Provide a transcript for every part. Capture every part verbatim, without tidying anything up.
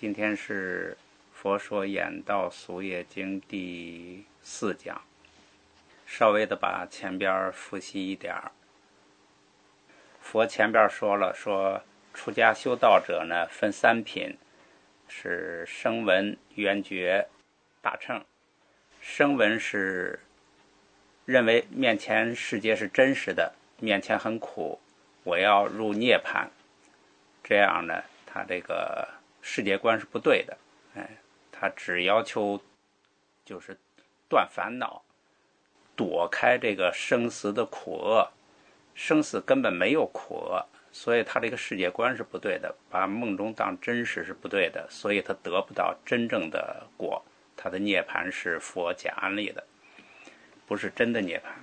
今天是佛说演道俗业经第四讲，稍微的把前边复习一点。佛前边说了，说出家修道者呢分三品，是声闻、缘觉、大乘。声闻是认为面前世界是真实的，面前很苦，我要入涅槃，这样呢他这个世界观是不对的。哎，他只要求就是断烦恼，躲开这个生死的苦厄，生死根本没有苦厄，所以他这个世界观是不对的，把梦中当真实是不对的，所以他得不到真正的果，他的涅槃是佛假安立的，不是真的涅槃。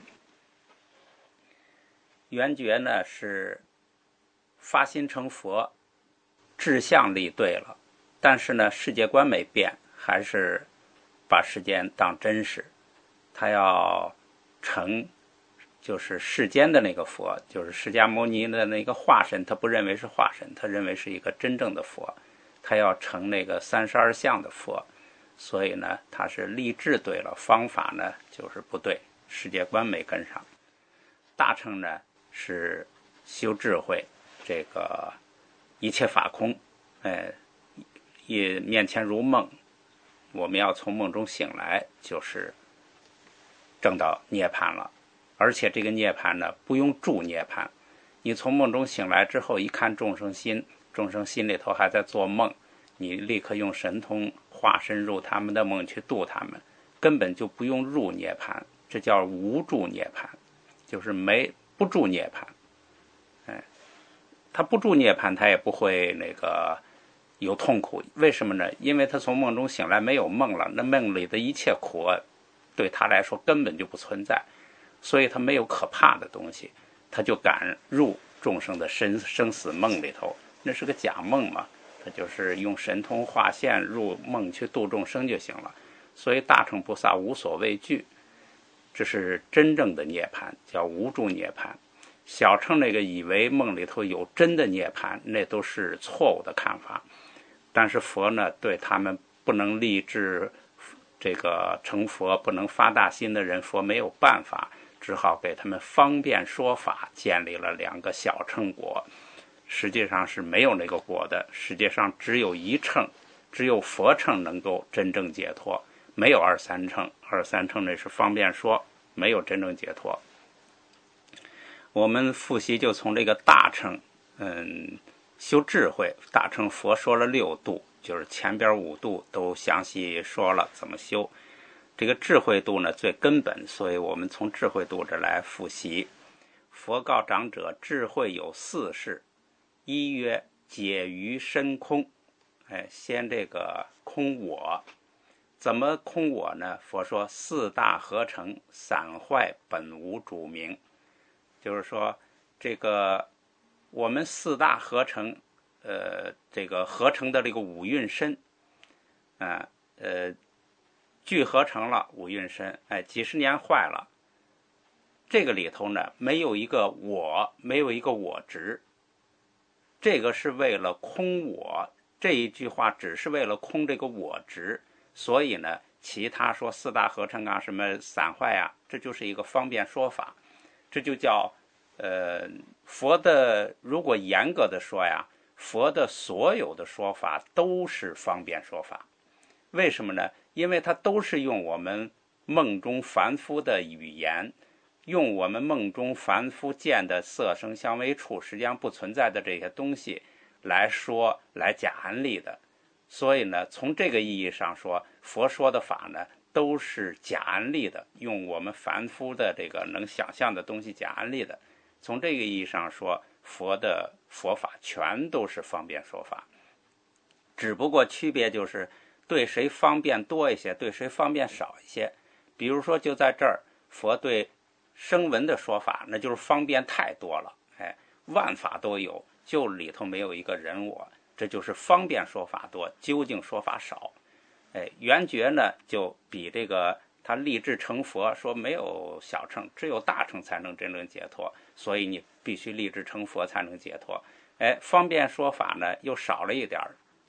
缘觉呢是发心成佛，志向立对了，但是呢世界观没变，还是把世间当真实，他要成就是世间的那个佛，就是释迦牟尼的那个化身，他不认为是化身，他认为是一个真正的佛，他要成那个三十二相的佛，所以呢他是立志对了，方法呢就是不对，世界观没跟上。大乘呢是修智慧，这个一切法空，哎，也面前如梦，我们要从梦中醒来，就是证到涅槃了。而且这个涅槃呢不用住涅槃，你从梦中醒来之后，一看众生心，众生心里头还在做梦，你立刻用神通化身入他们的梦去度他们，根本就不用入涅槃，这叫无住涅槃，就是没不住涅槃。哎，他不住涅槃，他也不会那个有痛苦。为什么呢？因为他从梦中醒来没有梦了，那梦里的一切苦对他来说根本就不存在，所以他没有可怕的东西，他就敢入众生的生生死梦里头，那是个假梦嘛，他就是用神通化现入梦去度众生就行了。所以大乘菩萨无所畏惧，这是真正的涅槃，叫无住涅槃。小乘那个以为梦里头有真的涅槃，那都是错误的看法。但是佛呢，对他们不能立志这个成佛，不能发大心的人，佛没有办法，只好给他们方便说法，建立了两个小乘国。实际上是没有那个国的，世界上只有一乘，只有佛乘能够真正解脱，没有二三乘，二三乘那是方便说，没有真正解脱。我们复习就从这个大乘，嗯，修智慧，大乘佛说了六度，就是前边五度都详细说了怎么修。这个智慧度呢最根本，所以我们从智慧度这来复习。佛告长者，智慧有四事，一曰解于身空。哎，先这个空我，怎么空我呢？佛说四大合成，散坏本无主名。就是说这个我们四大合成，呃，这个合成的这个五蕴身，啊、呃，呃，聚合成了五蕴身，哎，几十年坏了。这个里头呢，没有一个我，没有一个我执。这个是为了空我，这一句话只是为了空这个我执，所以呢，其他说四大合成啊，什么散坏啊，这就是一个方便说法。这就叫呃，佛的如果严格的说呀，佛的所有的说法都是方便说法。为什么呢？因为它都是用我们梦中凡夫的语言，用我们梦中凡夫见的色声香味触实际上不存在的这些东西来说，来假安立的。所以呢，从这个意义上说，佛说的法呢都是假安立的，用我们凡夫的这个能想象的东西假安立的。从这个意义上说，佛的佛法全都是方便说法，只不过区别就是对谁方便多一些，对谁方便少一些。比如说就在这儿，佛对声闻的说法那就是方便太多了，哎，万法都有，就里头没有一个人我，这就是方便说法多，究竟说法少。哎，缘觉呢就比这个他立志成佛，说没有小乘，只有大乘才能真正解脱，所以你必须立志成佛才能解脱。哎，方便说法呢又少了一点，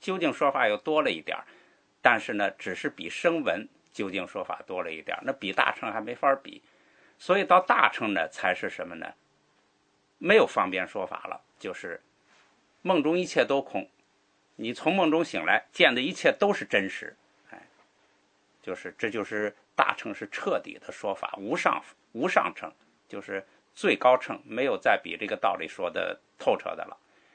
究竟说法又多了一点，但是呢，只是比声闻究竟说法多了一点，那比大乘还没法比。所以到大乘呢，才是什么呢？没有方便说法了，就是梦中一切都空，你从梦中醒来，见的一切都是真实。哎，就是这就是大乘是彻底的说法，无上无上乘就是最高乘，没有再比这个道理说的透彻的了。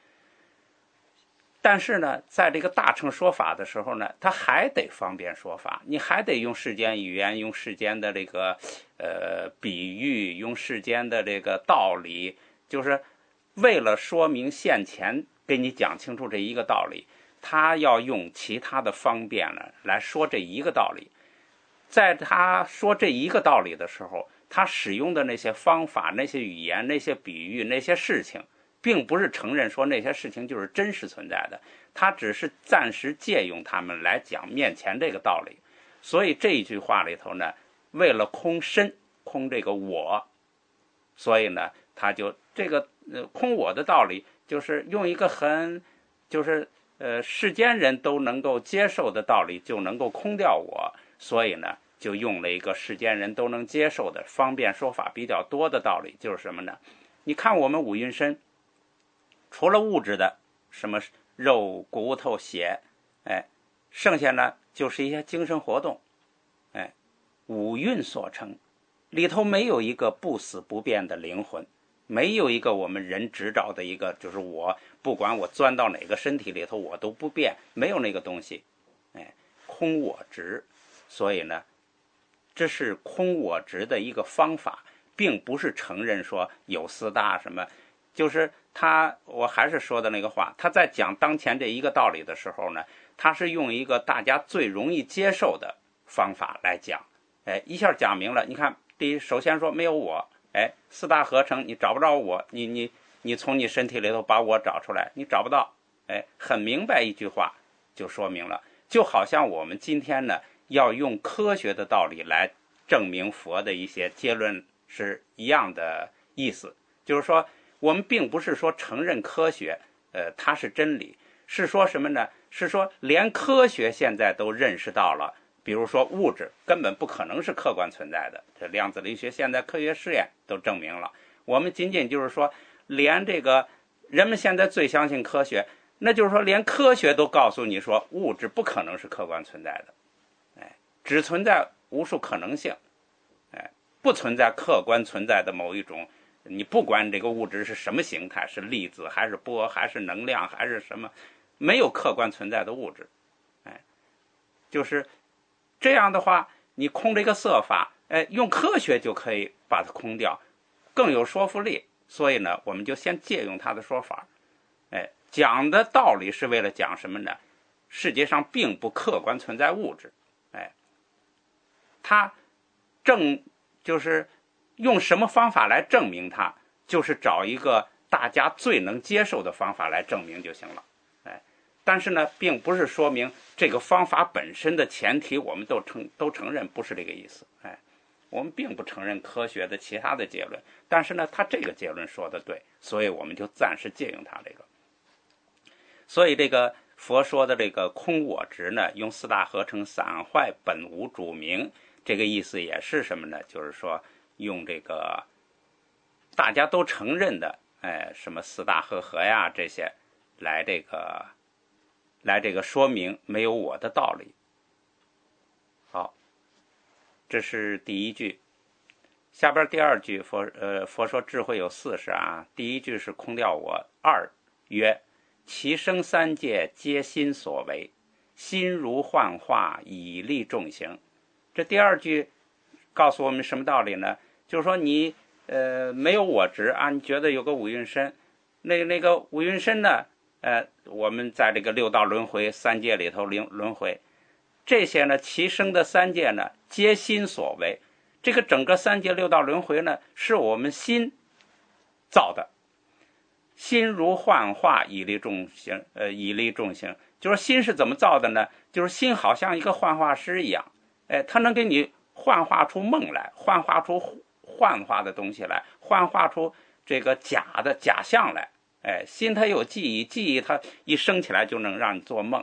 但是呢，在这个大乘说法的时候呢，他还得方便说法，你还得用世间语言，用世间的这个呃比喻，用世间的这个道理，就是为了说明现前给你讲清楚这一个道理，他要用其他的方便呢来说这一个道理。在他说这一个道理的时候，他使用的那些方法、那些语言、那些比喻、那些事情，并不是承认说那些事情就是真实存在的，他只是暂时借用他们来讲面前这个道理。所以这一句话里头呢，为了空身，空这个我，所以呢，他就这个、呃、空我的道理，就是用一个很就是呃世间人都能够接受的道理，就能够空掉我。所以呢，就用了一个世间人都能接受的方便说法比较多的道理，就是什么呢？你看我们五蕴身，除了物质的什么肉骨头血，哎，剩下呢就是一些精神活动，哎，五蕴所成，里头没有一个不死不变的灵魂，没有一个我们人执照的一个，就是我不管我钻到哪个身体里头我都不变，没有那个东西，哎，空我执。所以呢，这是空我执的一个方法，并不是承认说有四大什么，就是他，我还是说的那个话，他在讲当前这一个道理的时候呢，他是用一个大家最容易接受的方法来讲，哎，一下讲明了。你看，第一，首先说没有我，哎，四大合成，你找不着我，你你你从你身体里头把我找出来，你找不到，哎，很明白一句话就说明了，就好像我们今天呢，要用科学的道理来证明佛的一些结论是一样的意思，就是说我们并不是说承认科学呃，它是真理，是说什么呢？是说连科学现在都认识到了，比如说物质根本不可能是客观存在的，这量子力学现在科学试验都证明了。我们仅仅就是说连这个人们现在最相信科学，那就是说连科学都告诉你说物质不可能是客观存在的，只存在无数可能性，哎，不存在客观存在的某一种，你不管这个物质是什么形态，是粒子还是波还是能量还是什么，没有客观存在的物质，哎，就是这样的话，你空这个色法，哎，用科学就可以把它空掉，更有说服力。所以呢，我们就先借用他的说法，哎，讲的道理是为了讲什么呢？世界上并不客观存在物质，哎。他证就是用什么方法来证明它，就是找一个大家最能接受的方法来证明就行了，哎，但是呢，并不是说明这个方法本身的前提我们都承都承认，不是这个意思，哎，我们并不承认科学的其他的结论，但是呢，他这个结论说的对，所以我们就暂时借用他这个。所以这个佛说的这个空我执呢，用四大合成散坏本无主名。这个意思也是什么呢？就是说用这个大家都承认的，哎，什么四大和合呀这些，来这个来这个说明没有我的道理。好，这是第一句。下边第二句佛呃佛说智慧有四十啊，第一句是空掉我，二曰其生三界皆心所为，心如幻化以利众行。这第二句告诉我们什么道理呢？就是说你呃没有我执啊，你觉得有个五蕴身，那那个五蕴身呢，呃我们在这个六道轮回三界里头轮轮回，这些呢其生的三界呢皆心所为，这个整个三界六道轮回呢是我们心造的，心如幻化以利众行，呃以利众行，就是心是怎么造的呢？就是心好像一个幻化师一样。哎，它能给你幻化出梦来，幻化出幻化的东西来，幻化出这个假的假象来。哎，心它有记忆，记忆它一升起来就能让你做梦。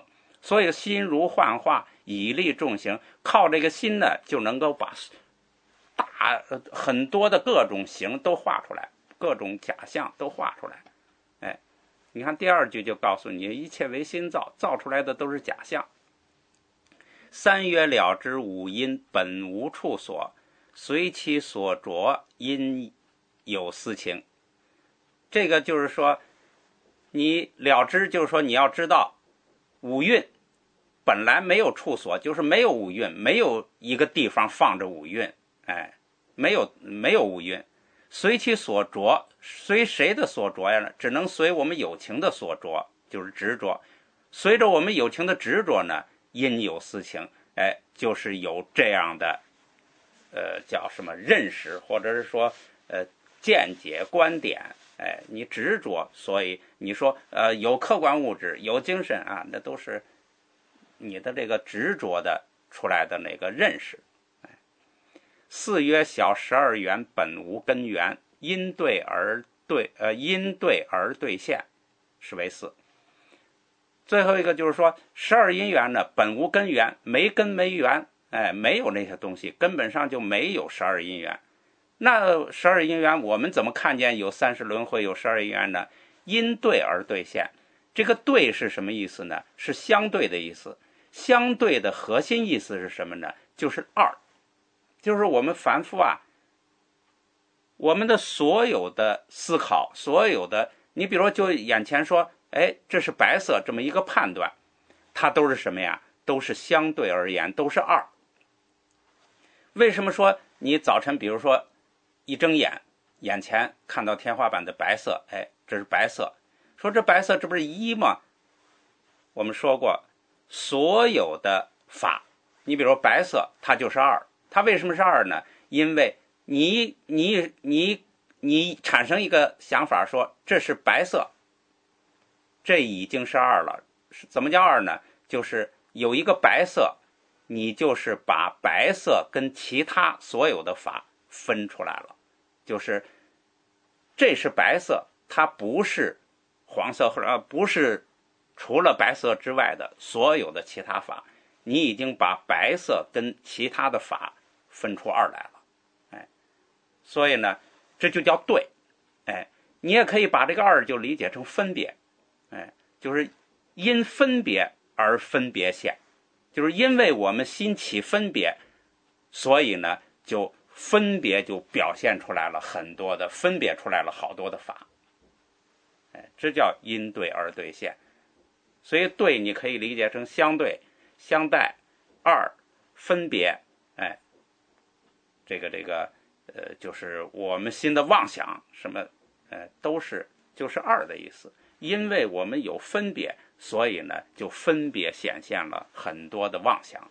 所以心如幻化，以利众行，靠这个心呢，就能够把大很多的各种形都画出来，各种假象都画出来。哎，你看第二句就告诉你，一切为心造，造出来的都是假象。三曰了知五阴本无处所，随其所着，因有私情。这个就是说，你了知，就是说你要知道五蕴本来没有处所，就是没有五蕴，没有一个地方放着五蕴，哎，没有没有五蕴，随其所着，随谁的所着呀？只能随我们有情的所着，就是执着。随着我们有情的执着呢，因有私情，哎，就是有这样的，呃，叫什么认识，或者是说，呃，见解、观点。哎，你执着，所以你说，呃，有客观物质，有精神啊，那都是你的这个执着的出来的那个认识。哎，四曰小十二缘本无根源，因对而对，呃，因对而兑现，是为四。最后一个就是说，十二因缘呢，本无根源，没根没源，哎，没有那些东西，根本上就没有十二因缘。那十二因缘，我们怎么看见有三世轮回，有十二因缘呢？因对而兑现。这个对是什么意思呢？是相对的意思。相对的核心意思是什么呢？就是二，就是我们凡夫啊，我们的所有的思考，所有的，你比如说就眼前说，哎，这是白色，这么一个判断，它都是什么呀？都是相对而言，都是二。为什么说你早晨，比如说一睁眼，眼前看到天花板的白色，哎，这是白色。说这白色这不是一吗？我们说过，所有的法，你比如说白色，它就是二。它为什么是二呢？因为你你你你产生一个想法说这是白色，这已经是二了。怎么叫二呢？就是有一个白色，你就是把白色跟其他所有的法分出来了，就是这是白色，它不是黄色，或者不是除了白色之外的所有的其他法，你已经把白色跟其他的法分出二来了。哎，所以呢，这就叫对。哎，你也可以把这个二就理解成分别。哎，就是因分别而分别现，就是因为我们心起分别，所以呢，就分别就表现出来了很多的，分别出来了好多的法。哎，这叫因对而兑现。所以对你可以理解成相对、相待、二、分别。哎，这个这个呃，就是我们心的妄想什么，呃，都是就是二的意思。因为我们有分别，所以呢，就分别显现了很多的妄想。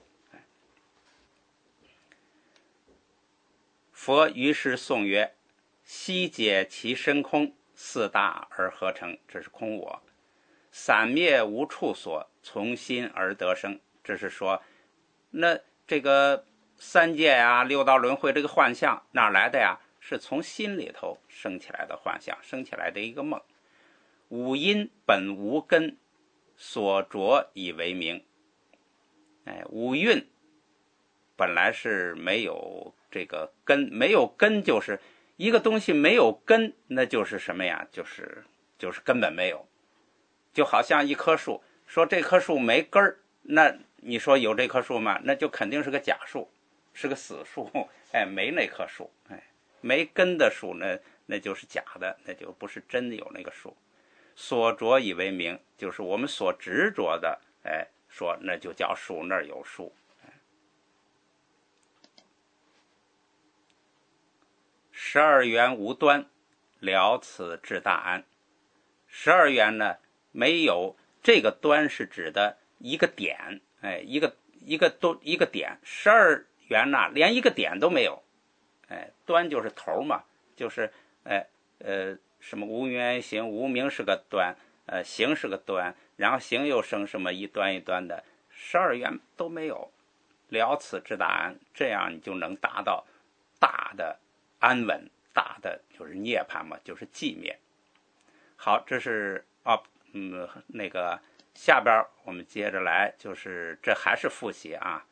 佛于是颂曰：悉解其身空，四大而合成，这是空我；散灭无处所，从心而得生。这是说，那这个三界啊，六道轮回这个幻象哪来的呀？是从心里头生起来的幻象，生起来的一个梦。五阴本无根，所着以为名。哎，五蕴本来是没有这个根，没有根就是一个东西没有根，那就是什么呀？就是就是根本没有。就好像一棵树，说这棵树没根儿，那你说有这棵树吗？那就肯定是个假树，是个死树。哎，没那棵树。哎，没根的树呢，那就是假的，那就不是真的有那个树。所着以为名，就是我们所执着的，哎，说那就叫树，那儿有树。十二缘无端，了此至大安。十二缘呢，没有这个端是指的一个点，哎，一个一个都一个点。十二缘呐，连一个点都没有。哎，端就是头嘛，就是哎呃。什么无名行，无名是个端，呃，行是个端，然后行又生什么一端一端的，十二缘都没有，了此至大安，这样你就能达到大的安稳，大的就是涅槃嘛，就是寂灭。好，这是啊，嗯，那个下边我们接着来，就是这还是复习啊。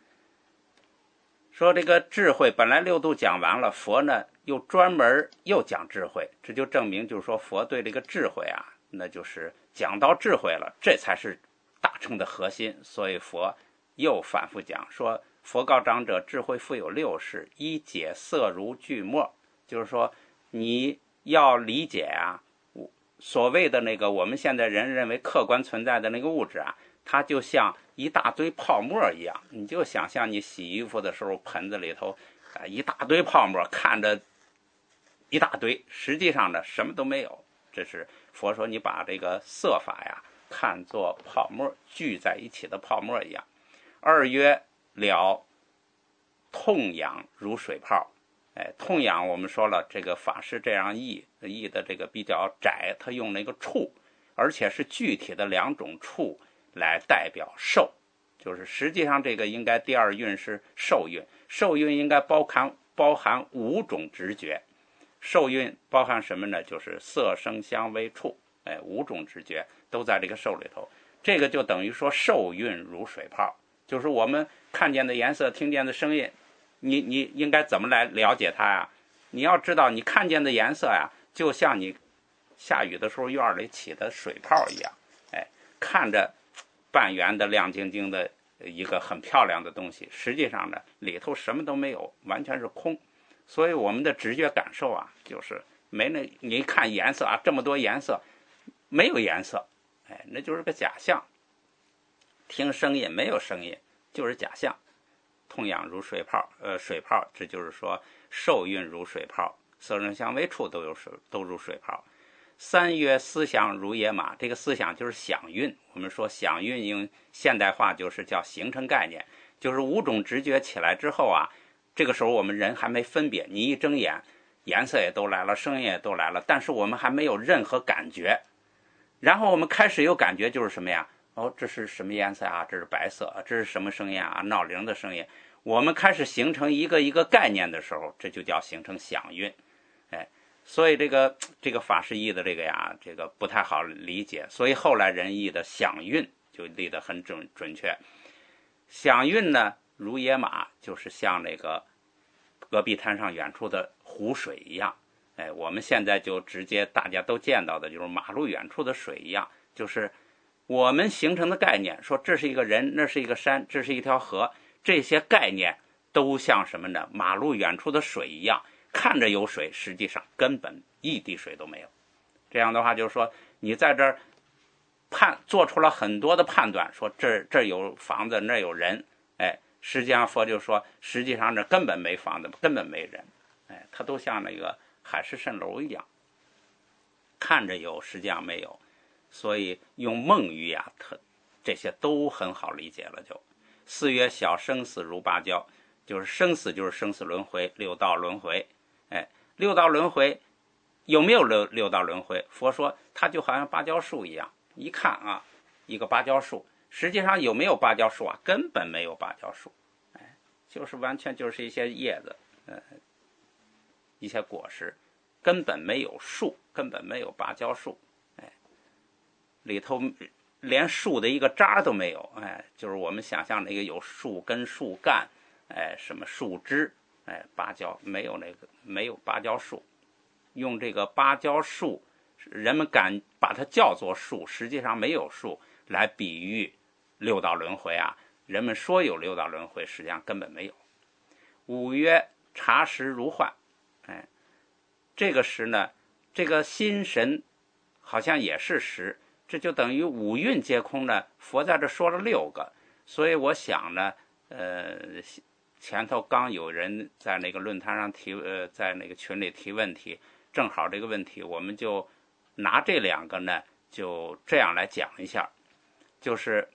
说这个智慧本来六度讲完了，佛呢又专门又讲智慧，这就证明就是说佛对这个智慧啊，那就是讲到智慧了，这才是大乘的核心。所以佛又反复讲说，佛告长者，智慧复有六事，一解色如聚沫，就是说你要理解啊，所谓的那个我们现在人认为客观存在的那个物质啊，它就像一大堆泡沫一样。你就想象你洗衣服的时候，盆子里头啊一大堆泡沫，看着一大堆，实际上呢什么都没有。这是佛说你把这个色法呀看作泡沫，聚在一起的泡沫一样。二曰了痛痒如水泡。哎，痛痒我们说了，这个法师这样译译的这个比较窄，他用那个触，而且是具体的两种触来代表受，就是实际上这个应该第二韵是受韵，受韵应该包含包含五种直觉，受韵包含什么呢？就是色声香味触，哎，五种直觉都在这个受里头。这个就等于说受韵如水泡，就是我们看见的颜色，听见的声音，你你应该怎么来了解它呀？你要知道，你看见的颜色呀，就像你下雨的时候院里起的水泡一样，哎，看着半圆的亮晶晶的一个很漂亮的东西，实际上呢里头什么都没有，完全是空。所以我们的直觉感受啊，就是没那你一看颜色啊，这么多颜色，没有颜色，哎，那就是个假象。听声音没有声音，就是假象。痛痒如水泡，呃，水泡，这就是说受韵如水泡，色声香味触都有水，都如水泡。三曰思想如野马，这个思想就是想韵。我们说想韵用现代化就是叫形成概念，就是五种直觉起来之后啊，这个时候我们人还没分别，你一睁眼，颜色也都来了，声音也都来了，但是我们还没有任何感觉。然后我们开始有感觉，就是什么呀？哦，这是什么颜色啊？这是白色，这是什么声音啊？闹铃的声音。我们开始形成一个一个概念的时候，这就叫形成想韵。哎，所以这个这个法师译的这个呀，这个不太好理解，所以后来人译的想韵就立得很准准确。想韵呢，如野马，就是像那个戈壁滩上远处的湖水一样。哎，我们现在就直接大家都见到的就是马路远处的水一样，就是我们形成的概念，说这是一个人，那是一个山，这是一条河，这些概念都像什么呢？马路远处的水一样，看着有水，实际上根本一滴水都没有。这样的话就是说，你在这儿判做出了很多的判断，说这这有房子，那有人，哎，实际上佛就说，实际上这根本没房子，根本没人，哎，它都像那个海市蜃楼一样，看着有，实际上没有。所以用梦语呀，特这些都很好理解了就。四曰小生死如芭蕉，就是生死就是生死轮回，六道轮回。哎，六道轮回有没有六六道轮回？佛说它就好像芭蕉树一样，一看啊，一个芭蕉树，实际上有没有芭蕉树啊？根本没有芭蕉树，哎，就是完全就是一些叶子，呃，一些果实，根本没有树，根本没有芭蕉树，哎，里头连树的一个渣都没有，哎，就是我们想象那个有树根、树干，哎，什么树枝，哎，芭蕉没有那个，没有芭蕉树。用这个芭蕉树，人们敢把它叫做树，实际上没有树，来比喻六道轮回啊。人们说有六道轮回，实际上根本没有。五曰察时如幻，哎，这个时呢，这个心神好像也是时。这就等于五蕴皆空呢，佛在这说了六个，所以我想呢，呃，前头刚有人在那个论坛上提，呃，在那个群里提问题，正好这个问题我们就拿这两个呢，就这样来讲一下，就是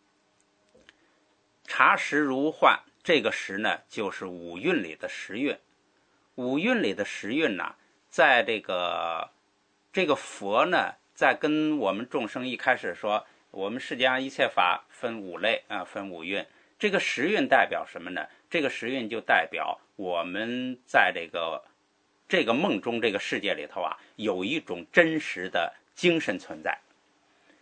察时如幻，这个时呢，就是五蕴里的时蕴，五蕴里的时蕴呢，在这个这个佛呢。在跟我们众生一开始说，我们世界上一切法分五类啊，分五蕴。这个时蕴代表什么呢？这个时蕴就代表我们在这个这个梦中这个世界里头啊，有一种真实的精神存在。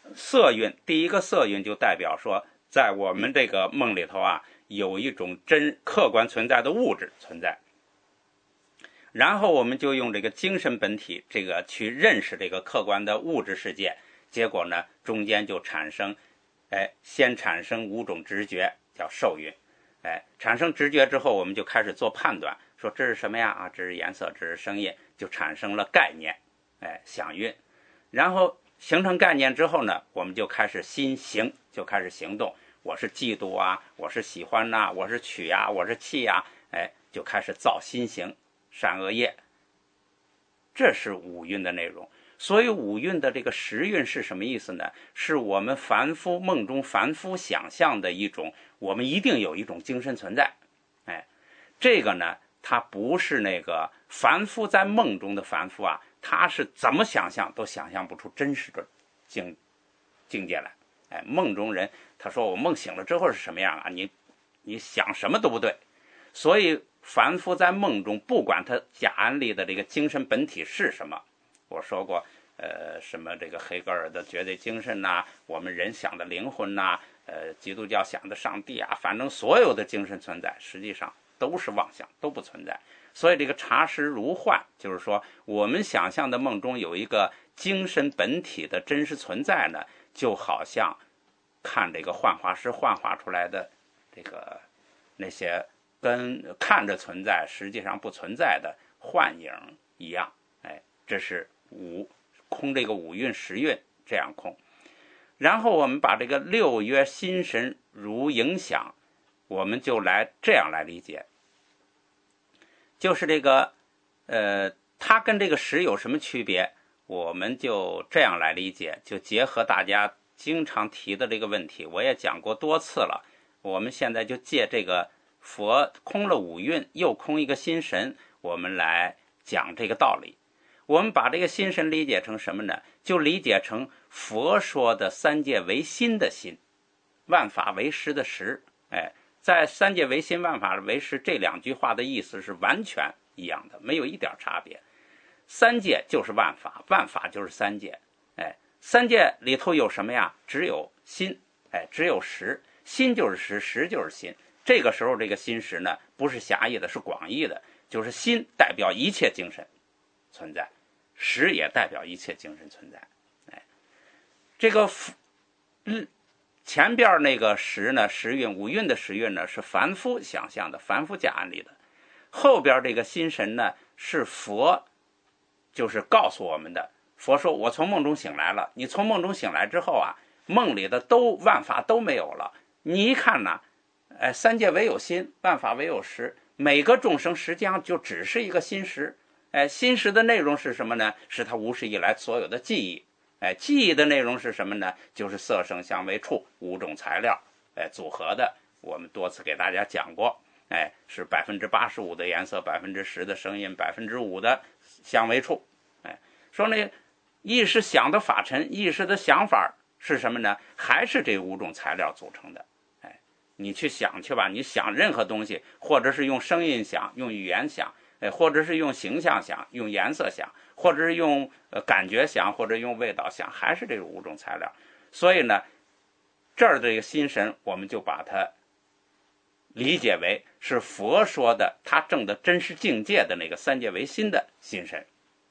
色蕴，第一个色蕴就代表说，在我们这个梦里头啊，有一种真客观存在的物质存在。然后我们就用这个精神本体这个去认识这个客观的物质世界，结果呢，中间就产生，哎，先产生五种直觉，叫受蕴。哎，产生直觉之后，我们就开始做判断，说这是什么呀？啊，这是颜色，这是声音，就产生了概念，哎，想蕴。然后形成概念之后呢，我们就开始心行，就开始行动。我是嫉妒啊，我是喜欢呐、啊，我是取呀、啊，我是气呀、啊，哎，就开始造心行，善恶业。这是五蕴的内容。所以五蕴的这个十蕴是什么意思呢？是我们凡夫梦中凡夫想象的一种，我们一定有一种精神存在。哎，这个呢，它不是那个凡夫在梦中的凡夫啊，他是怎么想象都想象不出真实的境境界来。哎，梦中人他说我梦醒了之后是什么样啊？你你想什么都不对。所以凡夫在梦中，不管他假安利的这个精神本体是什么，我说过，呃，什么这个黑格尔的绝对精神呐、啊，我们人想的灵魂呐、啊，呃，基督教想的上帝啊，反正所有的精神存在，实际上都是妄想，都不存在。所以这个察识如幻，就是说我们想象的梦中有一个精神本体的真实存在呢，就好像看这个幻化师幻化出来的这个那些跟看着存在实际上不存在的幻影一样。哎，这是五空，这个五蕴十蕴这样空。然后我们把这个六曰心神如影响，我们就来这样来理解，就是这个呃，它跟这个十有什么区别？我们就这样来理解，就结合大家经常提的这个问题，我也讲过多次了。我们现在就借这个佛空了五蕴，又空一个心神，我们来讲这个道理。我们把这个心神理解成什么呢？就理解成佛说的三界唯心的心，万法唯识的识。哎，在三界唯心万法唯识这两句话的意思是完全一样的，没有一点差别。三界就是万法，万法就是三界。哎，三界里头有什么呀？只有心，哎，只有识。心就是识，识就是心。这个时候这个心识呢，不是狭义的，是广义的，就是心代表一切精神存在，识也代表一切精神存在。哎，这个嗯，前边那个识呢，识蕴五蕴的识蕴呢，是凡夫想象的，凡夫假安利的。后边这个心神呢，是佛就是告诉我们的。佛说我从梦中醒来了，你从梦中醒来之后啊，梦里的都万法都没有了。你一看呢，哎，三界唯有心，万法唯有识，每个众生实际上就只是一个心识。哎，心识的内容是什么呢？是他无始以来所有的记忆。哎，记忆的内容是什么呢？就是色声香味触五种材料，哎，组合的。我们多次给大家讲过，哎，是百分之八十五的颜色，百分之十的声音，百分之五的香味触。哎，说那意识想的法尘，意识的想法是什么呢？还是这五种材料组成的。哎，你去想去吧，你想任何东西，或者是用声音想，用语言想，哎，或者是用形象想，用颜色想，或者是用呃感觉想，或者用味道想，还是这五种材料。所以呢，这儿这个心神，我们就把它理解为是佛说的他证的真实境界的那个三界唯心的心神。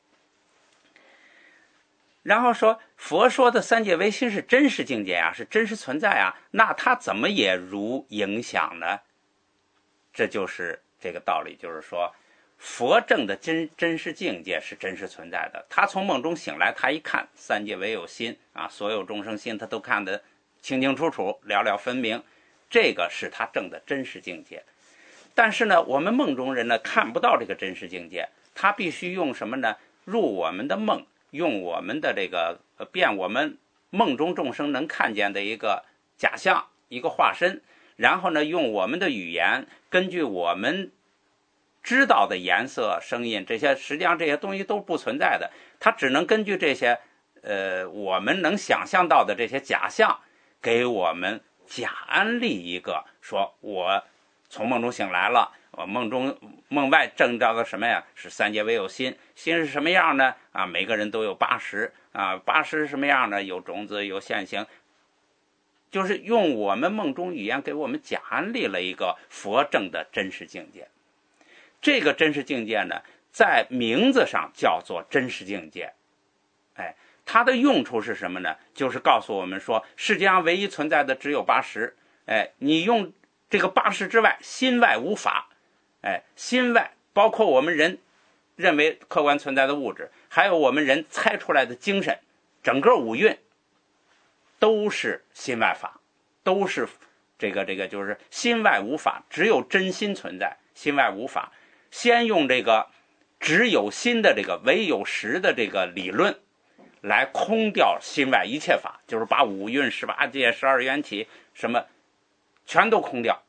然后说佛说的三界唯心是真实境界啊，是真实存在啊，那他怎么也如影响呢？这就是这个道理，就是说佛证的真真实境界是真实存在的。他从梦中醒来，他一看三界唯有心啊，所有众生心他都看得清清楚楚，了了分明，这个是他证的真实境界。但是呢，我们梦中人呢看不到这个真实境界，他必须用什么呢？入我们的梦，用我们的这个变我们梦中众生能看见的一个假象，一个化身，然后呢，用我们的语言，根据我们知道的颜色、声音这些，实际上这些东西都不存在的，它只能根据这些呃我们能想象到的这些假象，给我们假安利一个，说我从梦中醒来了， 呃，梦中梦外证到的什么呀？是三界唯有心，心是什么样呢？啊，每个人都有八识啊，八识是什么样呢？有种子，有现行，就是用我们梦中语言给我们讲理了一个佛证的真实境界。这个真实境界呢，在名字上叫做真实境界。哎，它的用处是什么呢？就是告诉我们说，世界上唯一存在的只有八识。哎，你用这个八识之外，心外无法。哎，心外包括我们人认为客观存在的物质，还有我们人猜出来的精神，整个五蕴都是心外法，都是这个这个就是心外无法，只有真心存在，心外无法。先用这个只有心的这个唯有实的这个理论来空掉心外一切法，就是把五蕴、十八界、十二缘起什么全都空掉。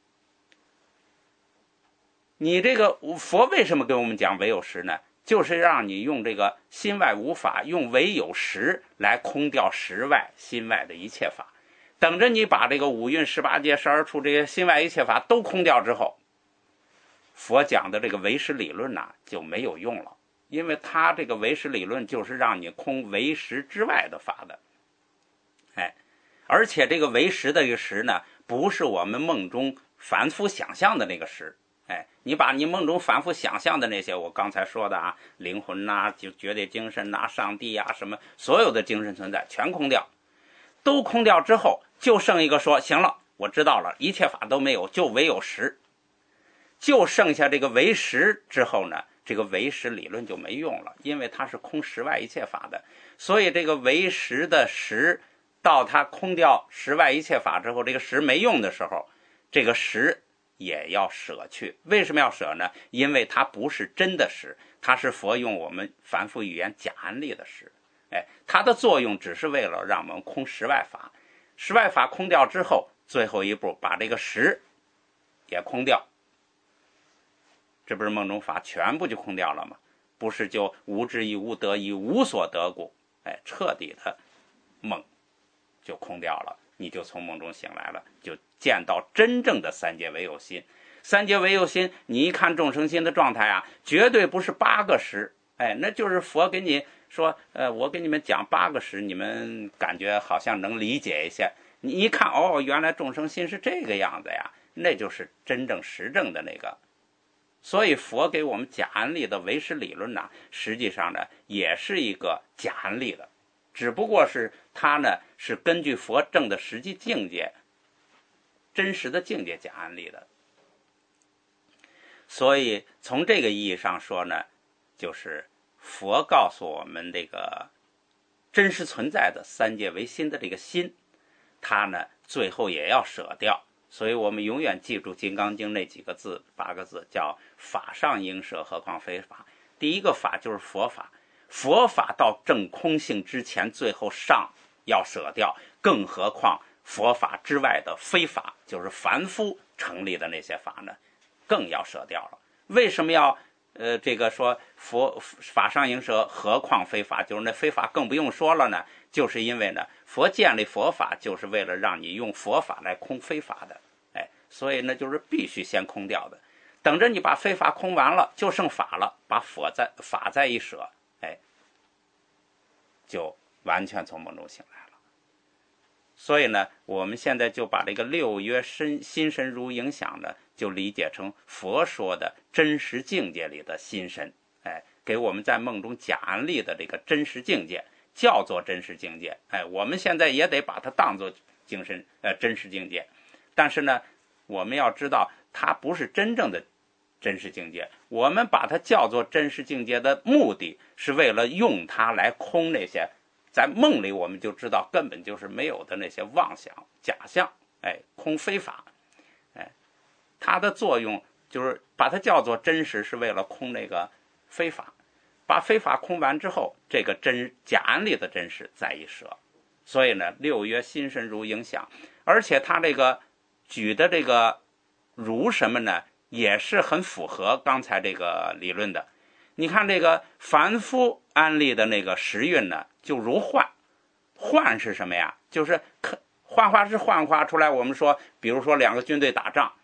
你这个佛为什么给我们讲唯有实呢？就是让你用这个心外无法，用唯有实来空掉实外心外的一切法。等着你把这个五蕴、十八界、十二处这些心外一切法都空掉之后，佛讲的这个唯识理论呢就没有用了，因为他这个唯识理论就是让你空唯识之外的法的。哎，而且这个唯识的这个识呢，不是我们梦中凡夫想象的那个识。哎，你把你梦中反复想象的那些，我刚才说的啊，灵魂呐、啊，就绝对精神呐、啊，上帝啊，什么所有的精神存在全空掉，都空掉之后，就剩一个说，行了，我知道了，一切法都没有，就唯有实，就剩下这个唯实之后呢，这个唯实理论就没用了，因为它是空实外一切法的，所以这个唯实的实，到它空掉实外一切法之后，这个实没用的时候，这个实也要舍去。为什么要舍呢？因为它不是真的实，它是佛用我们凡夫语言假安立的实。哎，它的作用只是为了让我们空实外法，实外法空掉之后，最后一步把这个实也空掉，这不是梦中法全部就空掉了吗？不是就无智亦无得亦无所得故，哎，彻底的梦就空掉了，你就从梦中醒来了，就见到真正的三界唯有心。三界唯有心，你一看众生心的状态啊，绝对不是八个识，哎，那就是佛给你说，呃，我给你们讲八个识，你们感觉好像能理解一些。你一看，哦，原来众生心是这个样子呀，那就是真正实证的那个。所以佛给我们假安立的唯识理论呢，实际上呢也是一个假安立的，只不过是它呢是根据佛证的实际境界、真实的境界假安立的。所以从这个意义上说呢，就是佛告诉我们这个真实存在的三界唯心的这个心，它呢最后也要舍掉。所以我们永远记住《金刚经》那几个字，八个字叫法上应舍，何况非法。第一个法就是佛法，佛法到证空性之前，最后上要舍掉，更何况佛法之外的非法，就是凡夫成立的那些法呢，更要舍掉了。为什么要呃这个说佛法上应舍，何况非法？就是那非法更不用说了呢，就是因为呢，佛建立佛法就是为了让你用佛法来空非法的，哎，所以呢就是必须先空掉的。等着你把非法空完了，就剩法了，把佛在法再一舍，哎，就完全从梦中醒来了。所以呢，我们现在就把这个六曰身心身如影响呢，就理解成佛说的真实境界里的心身，哎，给我们在梦中假安立的这个真实境界，叫做真实境界。哎，我们现在也得把它当作精神呃真实境界，但是呢，我们要知道它不是真正的真实境界。我们把它叫做真实境界的目的，是为了用它来空那些在梦里我们就知道根本就是没有的那些妄想、假象，哎，空非法，哎，它的作用就是把它叫做真实，是为了空那个非法。把非法空完之后，这个真假安立的真实再一舍。所以呢，六曰心身如影响，而且他这个举的这个如什么呢，也是很符合刚才这个理论的。你看这个凡夫安立的那个时运呢，就如幻。幻是什么呀？就是幻化是幻化出来。我们说，比如说两个军队打仗，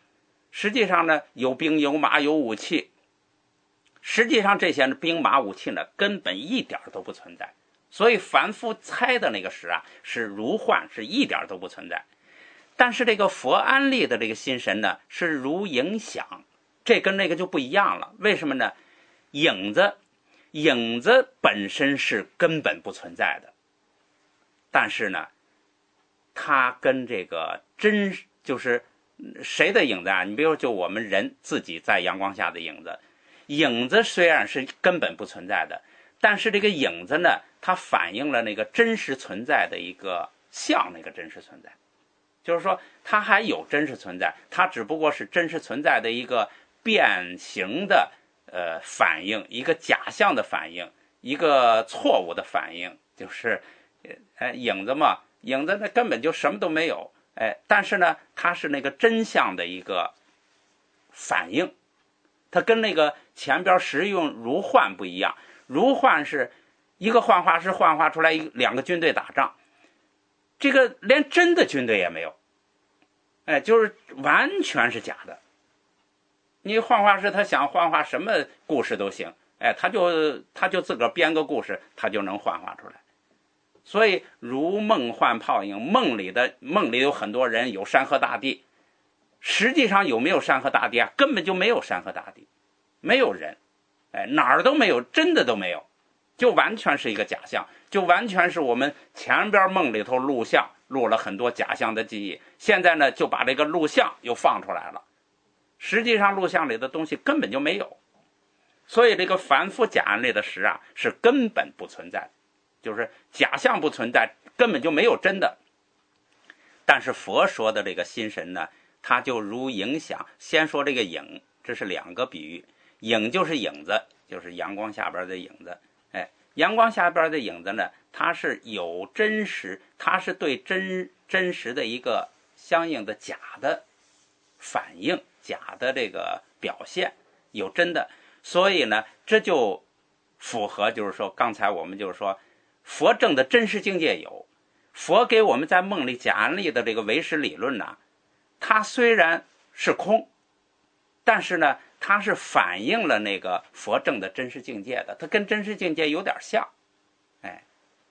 实际上呢，有兵有马有武器，实际上这些兵马武器呢，根本一点都不存在。所以凡夫猜的那个实啊，是如幻，是一点都不存在。但是这个佛安立的这个心神呢，是如影响，这跟那个就不一样了。为什么呢？影子，影子本身是根本不存在的，但是呢，它跟这个真就是谁的影子啊？你比如说，就我们人自己在阳光下的影子，影子虽然是根本不存在的，但是这个影子呢，它反映了那个真实存在的一个像那个真实存在，就是说它还有真实存在，它只不过是真实存在的一个变形的呃反应，一个假象的反应，一个错误的反应，就是呃影子嘛，影子呢根本就什么都没有，哎，但是呢，它是那个真相的一个反应，它跟那个前边实用如幻不一样。如幻是一个幻化师幻化出来一两个军队打仗，这个连真的军队也没有，哎，就是完全是假的。你幻化师他想幻化什么故事都行，哎，他就他就自个儿编个故事，他就能幻化出来。所以如梦幻泡影，梦里的梦里有很多人，有山河大地，实际上有没有山河大地啊？根本就没有山河大地，没有人，哎，哪儿都没有，真的都没有，就完全是一个假象，就完全是我们前边梦里头录像录了很多假象的记忆，现在呢就把这个录像又放出来了，实际上录像里的东西根本就没有。所以这个凡夫假案类的实啊，是根本不存在，就是假象不存在，根本就没有真的。但是佛说的这个心神呢，它就如影响。先说这个影，这是两个比喻，影就是影子，就是阳光下边的影子。哎，阳光下边的影子呢，它是有真实，它是对真真实的一个相应的假的反应，假的这个表现，有真的。所以呢，这就符合，就是说刚才我们就是说佛证的真实境界有，佛给我们在梦里假案例的这个唯识理论呢，它虽然是空，但是呢，它是反映了那个佛证的真实境界的，它跟真实境界有点像。哎，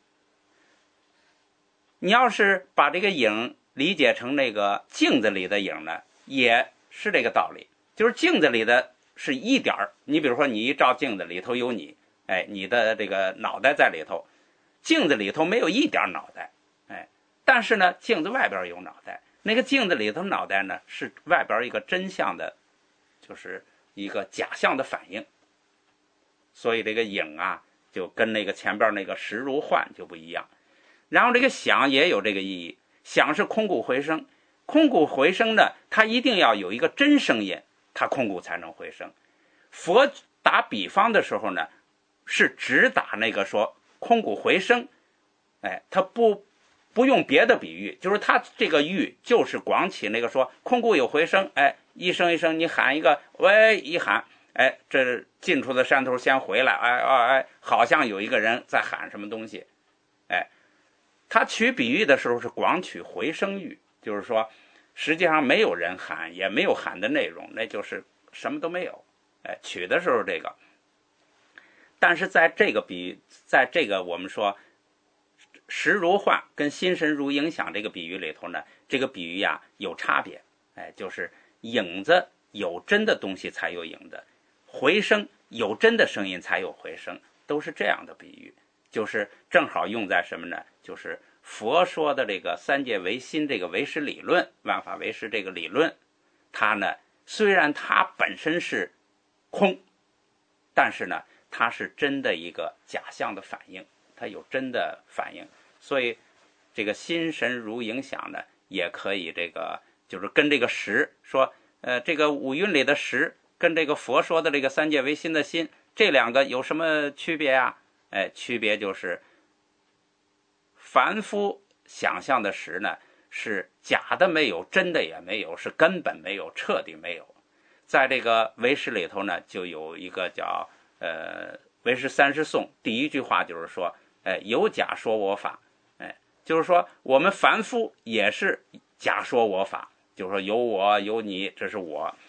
你要是把这个影理解成那个镜子里的影呢，也是这个道理，就是镜子里的是一点儿，你比如说你一照镜子里头有你，哎，你的这个脑袋在里头，镜子里头没有一点脑袋，哎，但是呢，镜子外边有脑袋，那个镜子里头脑袋呢是外边一个真相的，就是一个假象的反应。所以这个影啊，就跟那个前边那个实如幻就不一样。然后这个想也有这个意义，想是空谷回声，空谷回声呢，它一定要有一个真声音，它空谷才能回声。佛打比方的时候呢，是只打那个说空谷回声，哎，他不不用别的比喻，就是他这个喻就是广起那个说空谷有回声，哎，一声一声你喊一个喂，一喊，哎，这近处的山头先回来，哎哎哎，好像有一个人在喊什么东西，哎，他取比喻的时候是广取回声喻，就是说实际上没有人喊，也没有喊的内容，那就是什么都没有，哎，取的时候这个。但是在这个比喻，在这个我们说实如幻跟心神如影响这个比喻里头呢，这个比喻呀有差别，哎，就是影子有真的东西才有影子，回声有真的声音才有回声，都是这样的比喻，就是正好用在什么呢？就是佛说的这个三界唯心这个唯识理论，万法唯识这个理论，它呢虽然它本身是空，但是呢它是真的一个假象的反应，它有真的反应。所以这个心神如影响呢，也可以这个就是跟这个识说，呃，这个五蕴里的识跟这个佛说的这个三界唯心的心，这两个有什么区别啊？哎，区别就是凡夫想象的识呢，是假的没有，真的也没有，是根本没有，彻底没有。在这个唯识里头呢，就有一个叫呃唯识三十颂，第一句话就是说，哎，有假说我法，哎，就是说我们凡夫也是假说我法，就是说有我有你，这是我，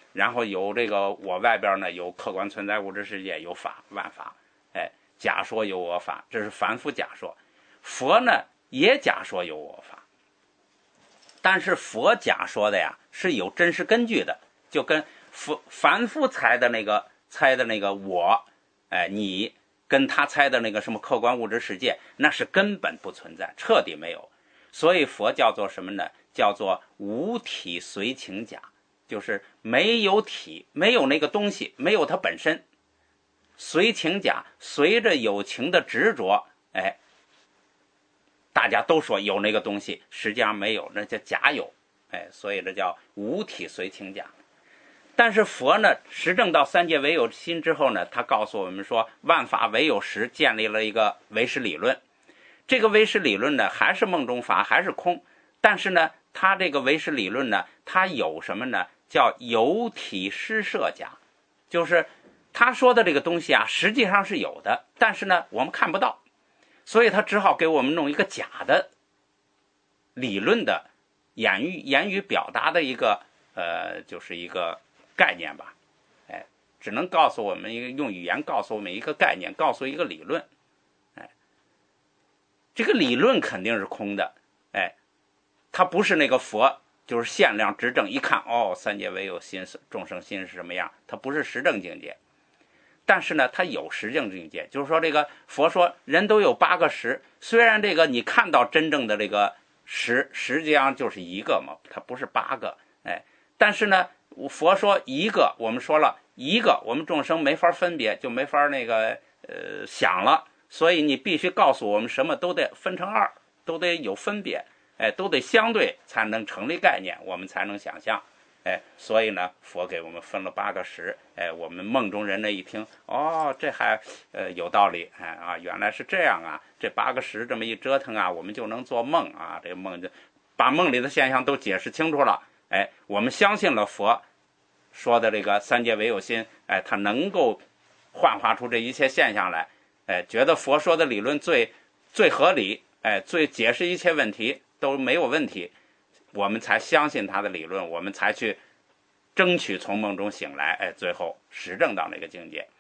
然后有这个我外边呢有客观存在物质世界，有法万法，哎，假说有我法，这是凡夫假说。佛呢也假说有我法，但是佛假说的呀是有真实根据的，就跟佛凡夫猜的那个猜的那个我，哎，你跟他猜的那个什么客观物质世界，那是根本不存在，彻底没有。所以佛叫做什么呢？叫做无体随情假，就是没有体，没有那个东西，没有它本身。随情假，随着有情的执着，哎，大家都说有那个东西，实际上没有，那叫假有，哎，所以这叫无体随情假。但是佛呢，实证到三界唯有心之后呢，他告诉我们说，万法唯有实，建立了一个唯识理论。这个唯识理论呢，还是梦中法，还是空，但是呢，他这个唯识理论呢，它有什么呢？叫有体施设假，就是他说的这个东西啊，实际上是有的，但是呢，我们看不到，所以他只好给我们弄一个假的理论的言语言语表达的一个呃，就是一个概念吧，哎，只能告诉我们一个用语言告诉我们一个概念，告诉一个理论，哎，这个理论肯定是空的，哎，它不是那个佛，就是限量执证，一看哦，三界唯有心，众生心是什么样，它不是实证境界。但是呢，它有实证境界，就是说这个佛说人都有八个识，虽然这个你看到真正的这个识实际上就是一个嘛，它不是八个，哎，但是呢，佛说一个，我们说了一个，我们众生没法分别，就没法那个呃想了，所以你必须告诉我们什么都得分成二，都得有分别，哎，都得相对才能成立概念，我们才能想象。哎，所以呢，佛给我们分了八个识，哎，我们梦中人呢一听，哦，这还呃有道理，哎啊，原来是这样啊，这八个识这么一折腾啊，我们就能做梦啊，这梦就把梦里的现象都解释清楚了，哎，我们相信了佛说的这个三界唯有心，哎，它能够幻化出这一切现象来，哎，觉得佛说的理论最最合理，哎，最解释一切问题都没有问题。我们才相信他的理论，我们才去争取从梦中醒来，哎，最后实证到那个境界。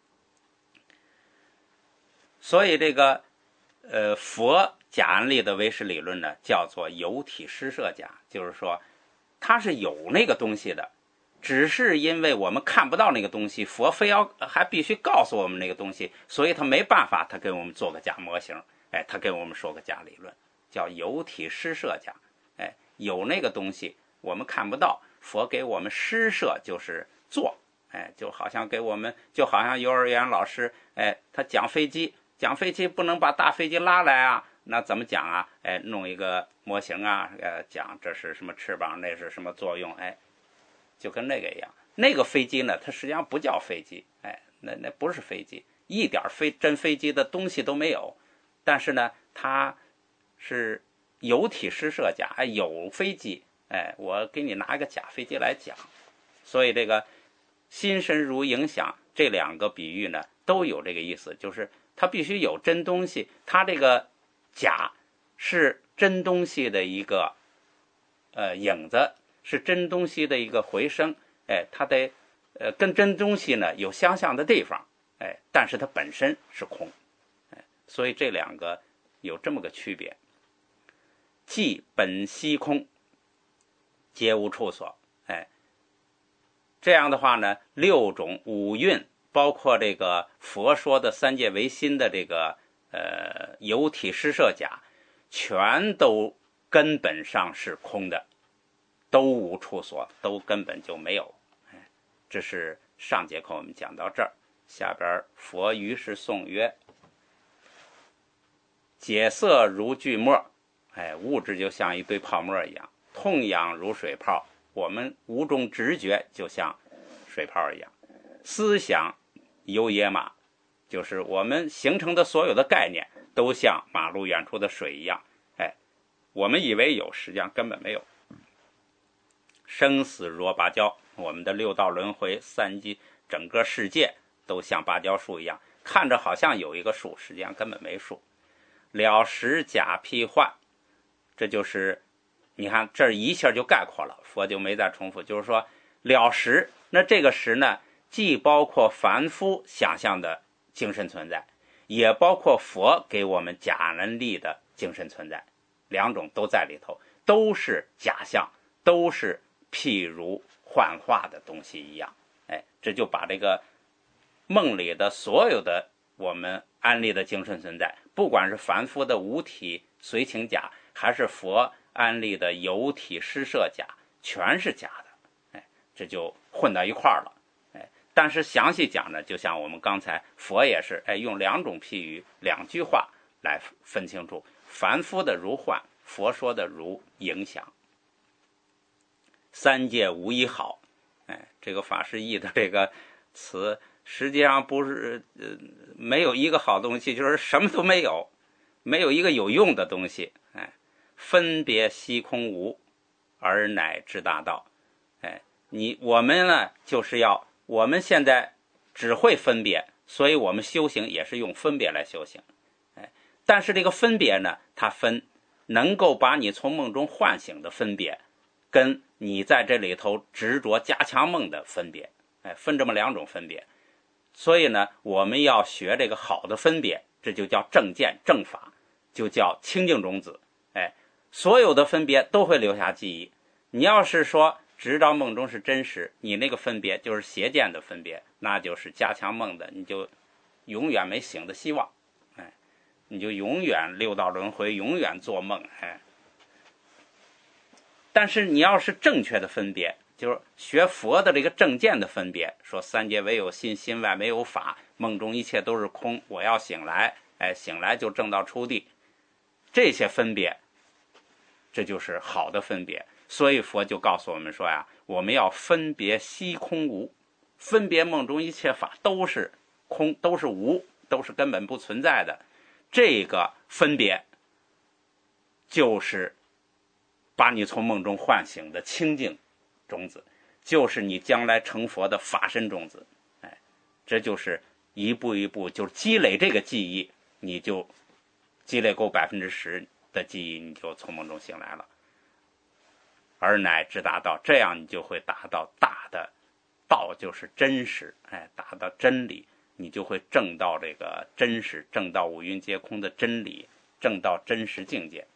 所以这个呃佛假案例的唯识理论呢，叫做有体施设假，就是说它是有那个东西的，只是因为我们看不到那个东西，佛非要还必须告诉我们那个东西，所以他没办法，他给我们做个假模型，哎，他给我们说个假理论，叫有体施设假。哎，有那个东西我们看不到，佛给我们施设就是做，哎，就好像给我们，就好像幼儿园老师，哎，他讲飞机，讲飞机不能把大飞机拉来啊，那怎么讲啊？哎，弄一个模型啊，呃，讲这是什么翅膀，那是什么作用，哎，就跟那个一样。那个飞机呢，它实际上不叫飞机，哎，那那不是飞机，一点飞真飞机的东西都没有，但是呢，它是有体施设假，哎，有飞机，哎，我给你拿一个假飞机来讲，所以这个心身如影响这两个比喻呢，都有这个意思，就是它必须有真东西，它这个假是真东西的一个呃影子，是真东西的一个回声，哎，它得呃跟真东西呢有相像的地方，哎，但是它本身是空，哎，所以这两个有这么个区别。即本悉空，皆无处所，哎，这样的话呢，六种五蕴，包括这个佛说的三界唯心的这个呃有体施设假，全都根本上是空的，都无处所，都根本就没有。哎，这是上节课我们讲到这儿，下边佛于是颂曰：解色如聚沫。哎，物质就像一堆泡沫一样，痛痒如水泡，我们无中直觉就像水泡一样。思想游野马，就是我们形成的所有的概念都像马路远处的水一样，哎，我们以为有，实际上根本没有。生死若芭蕉，我们的六道轮回、三界整个世界都像芭蕉树一样，看着好像有一个树，实际上根本没树。了实假披幻，这就是你看这一下就概括了，佛就没再重复，就是说了实，那这个实呢，既包括凡夫想象的精神存在，也包括佛给我们假能力的精神存在，两种都在里头，都是假象，都是譬如幻化的东西一样。哎，这就把这个梦里的所有的我们安立的精神存在，不管是凡夫的五体随情假，还是佛安立的有体施设假，全是假的。哎，这就混到一块儿了。哎，但是详细讲呢，就像我们刚才佛也是，哎，用两种譬喻，两句话来分清楚，凡夫的如幻，佛说的如影响。三界无一好，哎，这个法师译的这个词，实际上不是呃没有一个好东西，就是什么都没有，没有一个有用的东西。哎，分别虚空无，而乃至大道。哎，你我们呢，就是要我们现在只会分别，所以我们修行也是用分别来修行。哎，但是这个分别呢，它分能够把你从梦中唤醒的分别，跟你在这里头执着加强梦的分别，哎，分这么两种分别。所以呢，我们要学这个好的分别，这就叫正见正法，就叫清净种子。哎，所有的分别都会留下记忆。你要是说直到梦中是真实，你那个分别就是邪见的分别，那就是加强梦的，你就永远没醒的希望。哎，你就永远六道轮回，永远做梦。哎，但是你要是正确的分别，就是学佛的这个正见的分别，说三界唯有心，心外没有法，梦中一切都是空，我要醒来，哎，醒来就正道出地，这些分别，这就是好的分别。所以佛就告诉我们说呀，我们要分别虚空无，分别梦中一切法都是空，都是无，都是根本不存在的。这个分别就是把你从梦中唤醒的清净种子，就是你将来成佛的法身种子。哎，这就是一步一步就积累这个记忆，你就积累够百分之十的记忆，你就从梦中醒来了，而乃至达到，这样你就会达到大的道，就是真实。哎，达到真理，你就会证到这个真实，证到五蕴皆空的真理，证到真实境界。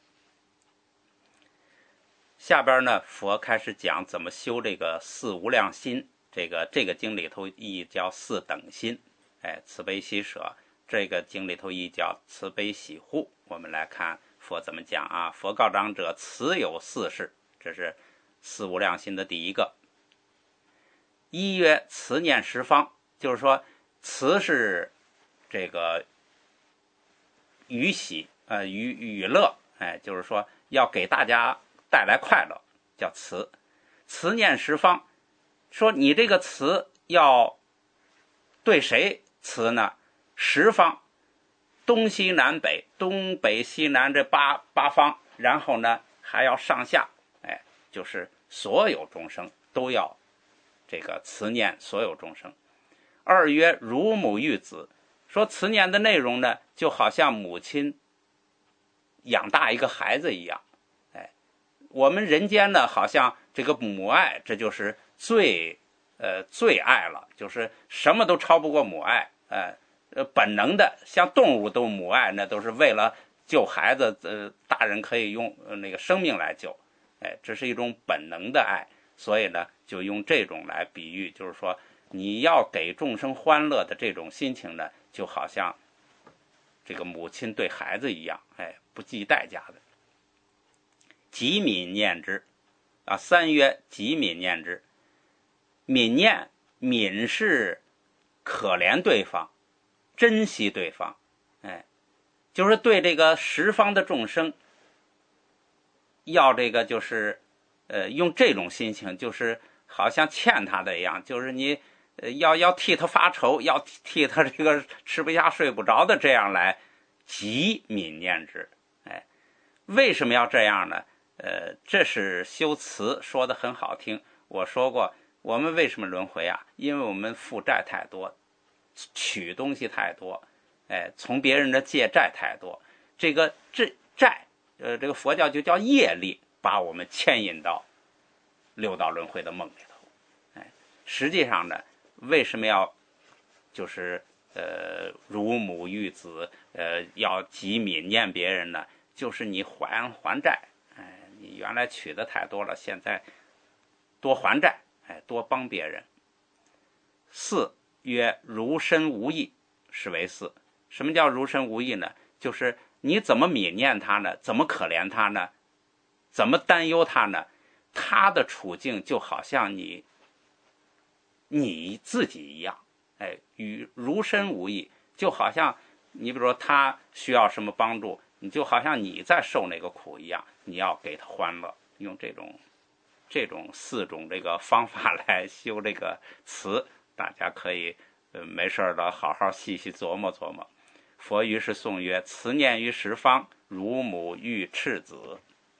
下边呢，佛开始讲怎么修这个四无量心。这个这个经里头意义叫四等心，哎，慈悲喜舍。这个经里头意义叫慈悲喜护。我们来看佛怎么讲啊。佛告长者，慈有四事，这是四无量心的第一个。一曰慈念十方，就是说慈是这个娱喜呃娱娱乐，哎，就是说要给大家带来快乐，叫慈。慈念十方，说你这个慈要对谁慈呢？十方，东西南北，东北西南这八八方，然后呢还要上下，哎，就是所有众生都要这个慈念所有众生。二曰如母育子，说慈念的内容呢，就好像母亲养大一个孩子一样。哎，我们人间呢，好像这个母爱，这就是最呃最爱了，就是什么都超不过母爱。呃呃，本能的，像动物都母爱，那都是为了救孩子，呃，大人可以用、呃、那个生命来救。哎，这是一种本能的爱，所以呢，就用这种来比喻，就是说你要给众生欢乐的这种心情呢，就好像这个母亲对孩子一样，哎，不计代价的。极悯念之啊，三曰极悯念之。悯念，悯是可怜对方，珍惜对方，哎，就是对这个十方的众生，要这个就是呃用这种心情，就是好像欠他的一样，就是你呃要要替他发愁，要替他这个吃不下睡不着的这样来极悯念之。哎，为什么要这样呢？呃，这是修辞说的很好听。我说过，我们为什么轮回啊？因为我们负债太多，取东西太多，哎，从别人的借债太多。这个这债，呃，这个佛教就叫业力，把我们牵引到六道轮回的梦里头。 实际上呢，为什么要就是呃如母育子，呃要极悯念别人呢？就是你还还债，哎，你原来取的太多了，现在多还债，哎，多帮别人。四曰如身无益，是为四。什么叫如身无益呢？就是你怎么悯念他呢？怎么可怜他呢？怎么担忧他呢？他的处境就好像你你自己一样，哎，与如身无益，就好像你比如说他需要什么帮助，你就好像你在受那个苦一样，你要给他欢乐，用这种这种四种这个方法来修这个词，大家可以呃没事了好好细细琢磨琢磨。佛于是颂曰：慈念于十方，如母育赤子。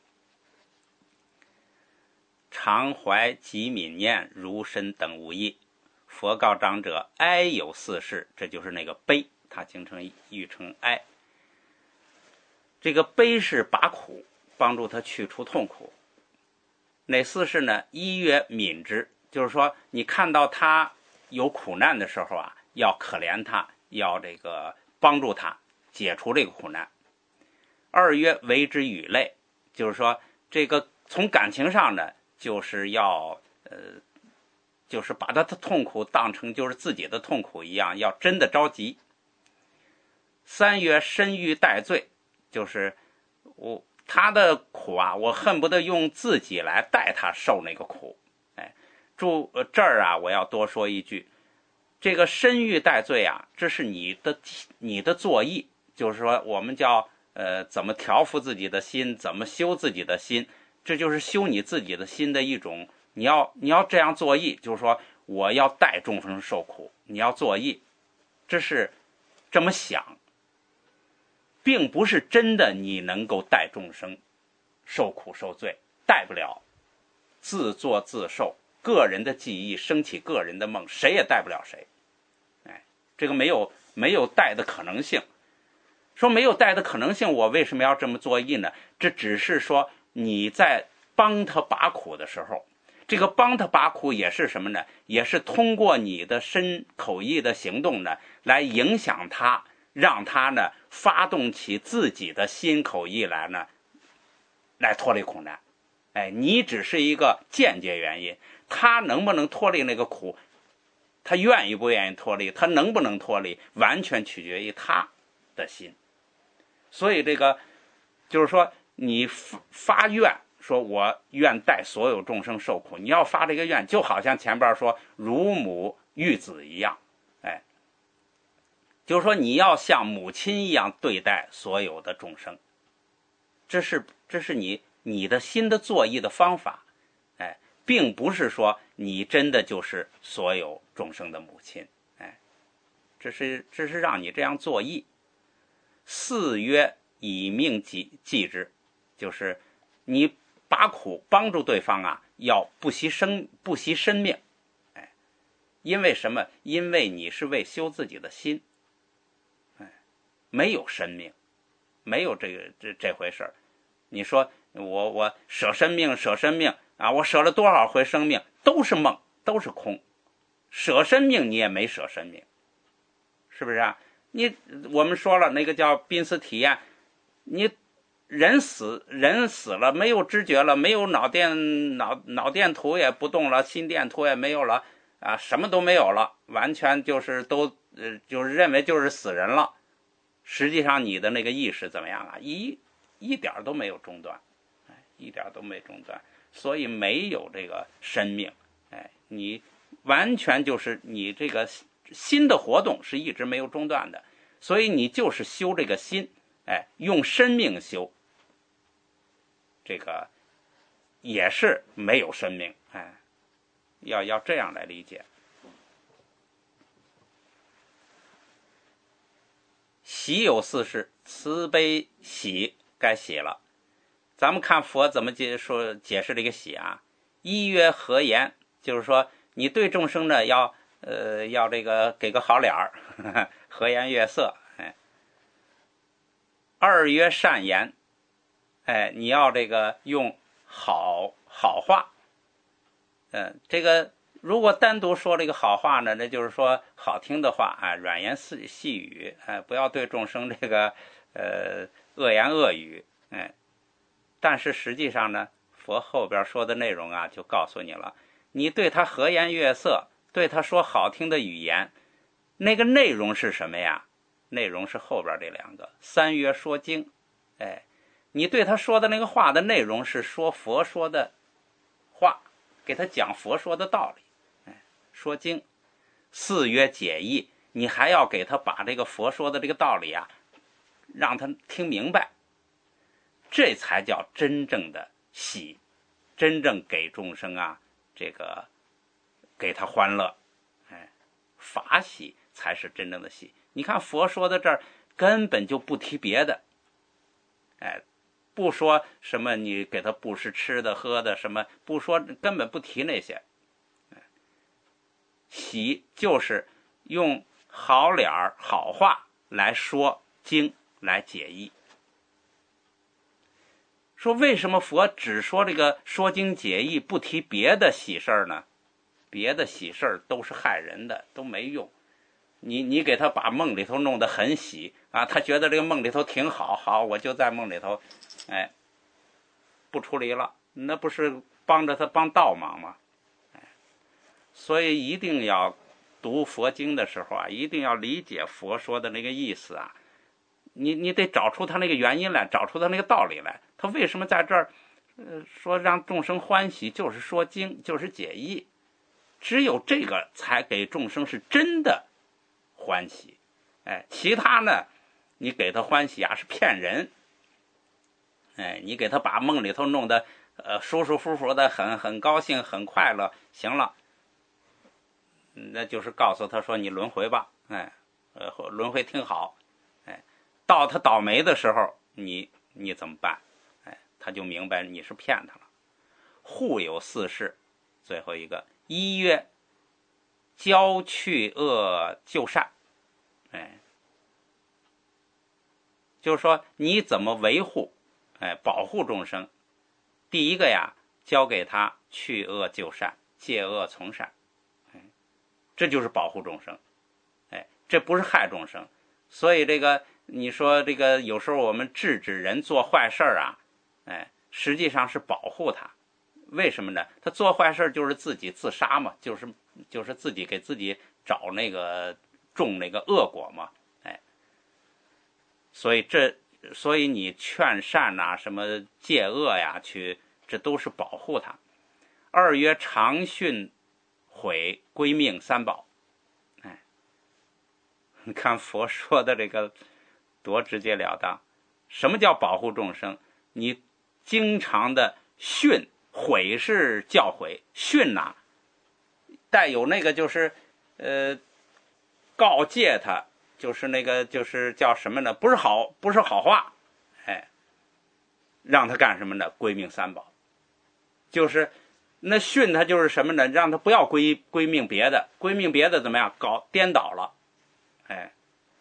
常怀极悯念，如身等无益。佛告长者：哀有四事，这就是那个悲，它经常译成哀。这个悲是拔苦，帮助他去除痛苦。哪四事呢？一曰悯之，就是说你看到他有苦难的时候啊，要可怜他，要这个帮助他解除这个苦难。二曰为之与类，就是说这个从感情上呢，就是要呃，就是把他的痛苦当成就是自己的痛苦一样，要真的着急。三曰身欲代罪，就是我他的苦啊，我恨不得用自己来代他受那个苦。哎，注这儿啊，我要多说一句，这个身欲代罪啊，这是你的你的作意，就是说我们叫呃怎么调伏自己的心，怎么修自己的心，这就是修你自己的心的一种。你要你要这样作意，就是说我要代众生受苦，你要作意，这是这么想，并不是真的你能够代众生受苦受罪，代不了，自作自受，个人的记忆升起个人的梦，谁也代不了谁。哎，这个没有没有代的可能性。说没有代的可能性，我为什么要这么作意呢？这只是说你在帮他拔苦的时候，这个帮他拔苦也是什么呢？也是通过你的身口意的行动呢，来影响他，让他呢发动起自己的心口意来呢，来脱离苦难。哎，你只是一个间接原因，他能不能脱离那个苦，他愿意不愿意脱离，他能不能脱离，完全取决于他的心。所以这个就是说，你发愿说我愿代所有众生受苦，你要发这个愿，就好像前边说如母育子一样，哎，就是说你要像母亲一样对待所有的众生，这是这是你你的心的作意的方法，哎，并不是说你真的就是所有众生的母亲，哎，这是这是让你这样作意。四曰以命济济之，就是你把苦帮助对方啊，要不惜生不惜生命，哎，因为什么？因为你是为修自己的心，哎，没有生命，没有这个这这回事儿。你说我我舍生命舍生命啊，我舍了多少回生命，都是梦，都是空。舍生命你也没舍生命，是不是啊？你我们说了那个叫濒死体验，你人死人死了，没有知觉了，没有脑电脑脑电图也不动了，心电图也没有了啊，什么都没有了，完全就是都呃就是认为就是死人了。实际上你的那个意识怎么样啊？一一点都没有中断，哎，一点都没中断，所以没有这个生命，哎，你完全就是你这个心的活动是一直没有中断的，所以你就是修这个心，哎，用生命修，这个也是没有生命，哎，要要这样来理解。喜有四事，慈悲喜该喜了。咱们看佛怎么解说解释这个喜啊？一曰和言，就是说你对众生呢要呃要这个给个好脸儿，和颜悦色，哎。二曰善言，哎，你要这个用好好话，嗯、呃，这个如果单独说这个好话呢，那就是说好听的话啊，软言细细语，哎，不要对众生这个呃恶言恶语，哎。但是实际上呢，佛后边说的内容啊，就告诉你了，你对他和颜悦色，对他说好听的语言，那个内容是什么呀？内容是后边这两个三约说经，哎，你对他说的那个话的内容是说佛说的话，给他讲佛说的道理，哎，说经。四约解义，你还要给他把这个佛说的这个道理啊，让他听明白，这才叫真正的喜，真正给众生啊，这个给他欢乐，哎，法喜才是真正的喜。你看佛说的这儿根本就不提别的，哎，不说什么你给他布施吃的喝的什么，不说，根本不提那些。喜就是用好脸儿好话来说经，来解义。说为什么佛只说这个说经解义，不提别的喜事儿呢？别的喜事儿都是害人的，都没用。你你给他把梦里头弄得很喜啊，他觉得这个梦里头挺好，好，我就在梦里头，哎，不出离了，那不是帮着他帮倒忙吗？哎，所以一定要读佛经的时候啊，一定要理解佛说的那个意思啊。你你得找出他那个原因来，找出他那个道理来。他为什么在这儿，呃，说让众生欢喜，就是说经，就是解义。只有这个才给众生是真的欢喜。哎，其他呢，你给他欢喜啊，是骗人。哎，你给他把梦里头弄得呃舒舒服服的，很很高兴，很快乐，行了，那就是告诉他说你轮回吧，哎，呃，轮回挺好。到他倒霉的时候，你你怎么办？哎，他就明白你是骗他了。互有四事，最后一个一曰教去恶就善，哎，就是说你怎么维护，哎，保护众生。第一个呀，教给他去恶就善，戒恶从善，哎，这就是保护众生，哎，这不是害众生。所以这个。你说这个有时候我们制止人做坏事啊，哎，实际上是保护他。为什么呢？他做坏事就是自己自杀嘛，就是就是自己给自己找那个种那个恶果嘛，哎，所以这所以你劝善呐、啊，什么戒恶呀，去这都是保护他。二曰常训诲归命三宝，哎，你看佛说的这个。多直截了当！什么叫保护众生？你经常的训诲是教诲，训呐、啊，带有那个就是呃告诫他，就是那个就是叫什么呢？不是好不是好话，哎，让他干什么呢？归命三宝，就是那训他就是什么呢？让他不要归归命别的，归命别的怎么样？搞颠倒了，哎。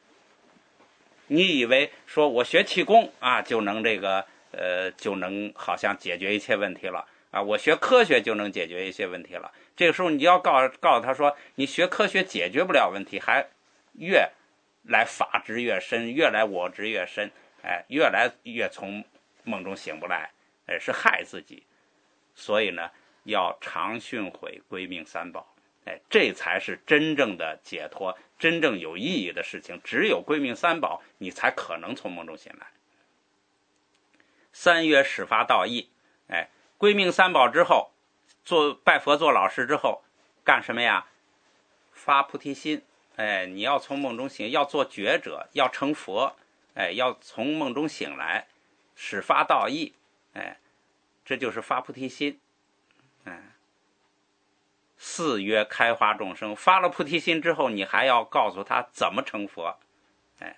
你以为说我学气功啊就能这个呃就能好像解决一切问题了啊？我学科学就能解决一些问题了？这个时候你要告告诉他说，你学科学解决不了问题，还越来法执越深，越来我执越深，哎，越来越从梦中醒不来，哎，是害自己。所以呢，要常训诲归命三宝。哎，这才是真正的解脱，真正有意义的事情。只有归命三宝，你才可能从梦中醒来。三曰始发道义，哎，归命三宝之后，做拜佛做老师之后，干什么呀？发菩提心，哎，你要从梦中醒，要做觉者，要成佛，哎，要从梦中醒来，始发道义，哎，这就是发菩提心，哎。四曰开化众生，发了菩提心之后，你还要告诉他怎么成佛，哎，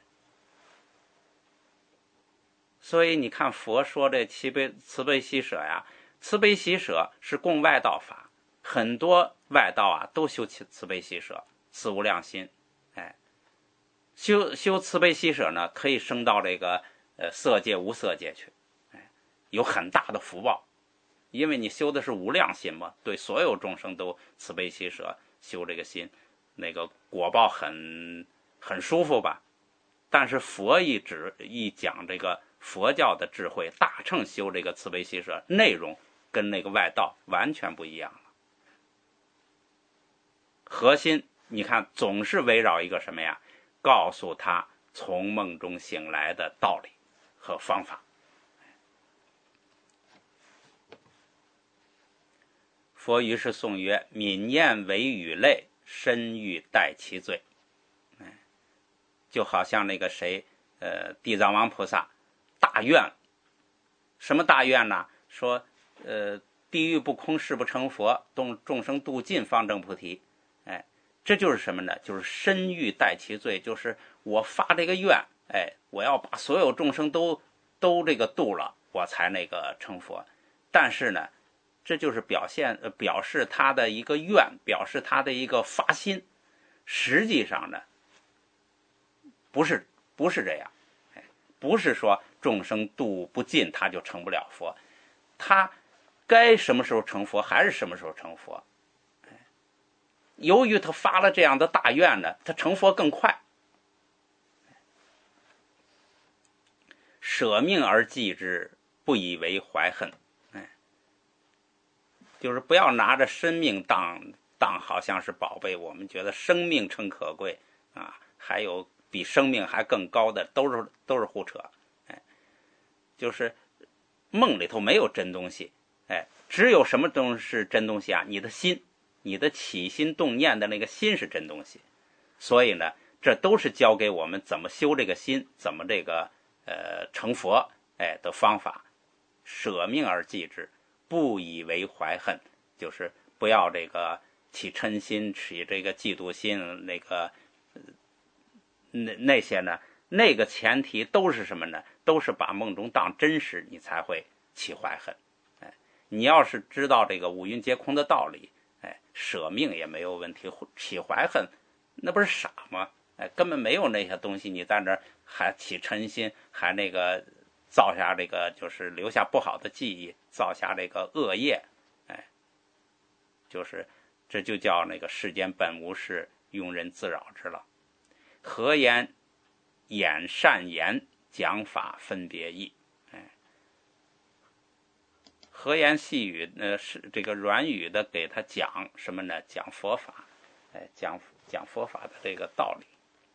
所以你看佛说这慈悲慈悲喜舍呀，慈悲喜舍是供外道法，很多外道啊都修慈悲喜舍，慈无量心，哎，修修慈悲喜舍呢，可以升到这个呃色界无色界去，哎，有很大的福报。 因为你修的是无量心嘛，对所有众生都慈悲喜舍，修这个心，那个果报很很舒服吧。但是佛一指一讲这个佛教的智慧，大乘修这个慈悲喜舍，内容跟那个外道完全不一样了。核心你看总是围绕一个什么呀？告诉他从梦中醒来的道理和方法。佛于是颂曰：泯咽为语类，身欲代其罪。就好像那个谁，呃，地藏王菩萨大愿，什么大愿呢？说，呃，地狱不空，誓不成佛，众众生度尽，方证菩提。哎，这就是什么呢？就是身欲代其罪，就是我发这个愿，哎，我要把所有众生都都这个度了，我才那个成佛。但是呢，这就是表现、呃、表示他的一个愿，表示他的一个发心。实际上呢，不是不是这样，哎，不是说众生度不尽他就成不了佛，他该什么时候成佛还是什么时候成佛。哎，由于他发了这样的大愿呢，他成佛更快。舍命而济之，不以为怀恨。哎，就是不要拿着生命当当好像是宝贝，我们觉得生命诚可贵啊，还有比生命还更高的，都是都是胡扯。哎，就是梦里头没有真东西，哎，只有什么东西是真东西啊？你的心，你的起心动念的那个心是真东西。所以呢，这都是教给我们怎么修这个心，怎么这个呃成佛哎的方法。舍命而济之，不以为怀恨，就是不要这个起嗔心，起这个嫉妒心，那个。那那些呢？那个前提都是什么呢？都是把梦中当真实，你才会起怀恨。哎，你要是知道这个五蕴皆空的道理，哎，舍命也没有问题。起怀恨，那不是傻吗？哎，根本没有那些东西，你在那儿还起嗔心，还那个造下这个就是留下不好的记忆，造下这个恶业。哎，就是这就叫那个世间本无事，庸人自扰之了。和言演善言，讲法分别义。哎，和言细语呢是这个软语的给他讲什么呢？讲佛法，哎，讲讲佛法的这个道理。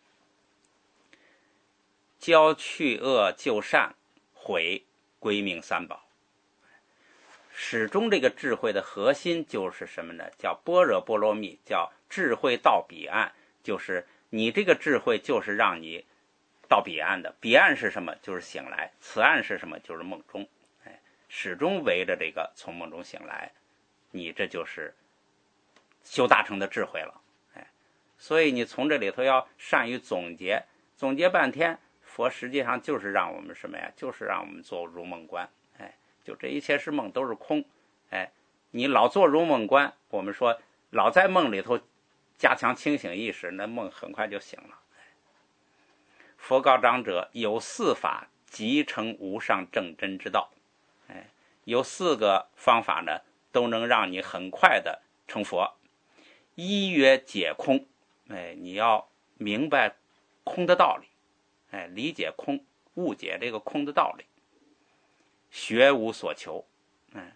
教去恶就善，毁归命三宝。始终这个智慧的核心就是什么呢？叫般若波罗蜜，叫智慧到彼岸，就是你这个智慧就是让你到彼岸的。彼岸是什么？就是醒来。此岸是什么？就是梦中。哎，始终围着这个从梦中醒来，你这就是修大乘的智慧了。哎，所以你从这里头要善于总结，总结半天，佛实际上就是让我们什么呀？就是让我们做如梦观。哎，就这一切是梦，都是空。哎，你老做如梦观，我们说老在梦里头加强清醒意识，那梦很快就醒了。佛告长者：有四法，即成无上正真之道。哎，有四个方法呢，都能让你很快的成佛。一曰解空，哎，你要明白空的道理，哎，理解空，误解这个空的道理。学无所求，哎，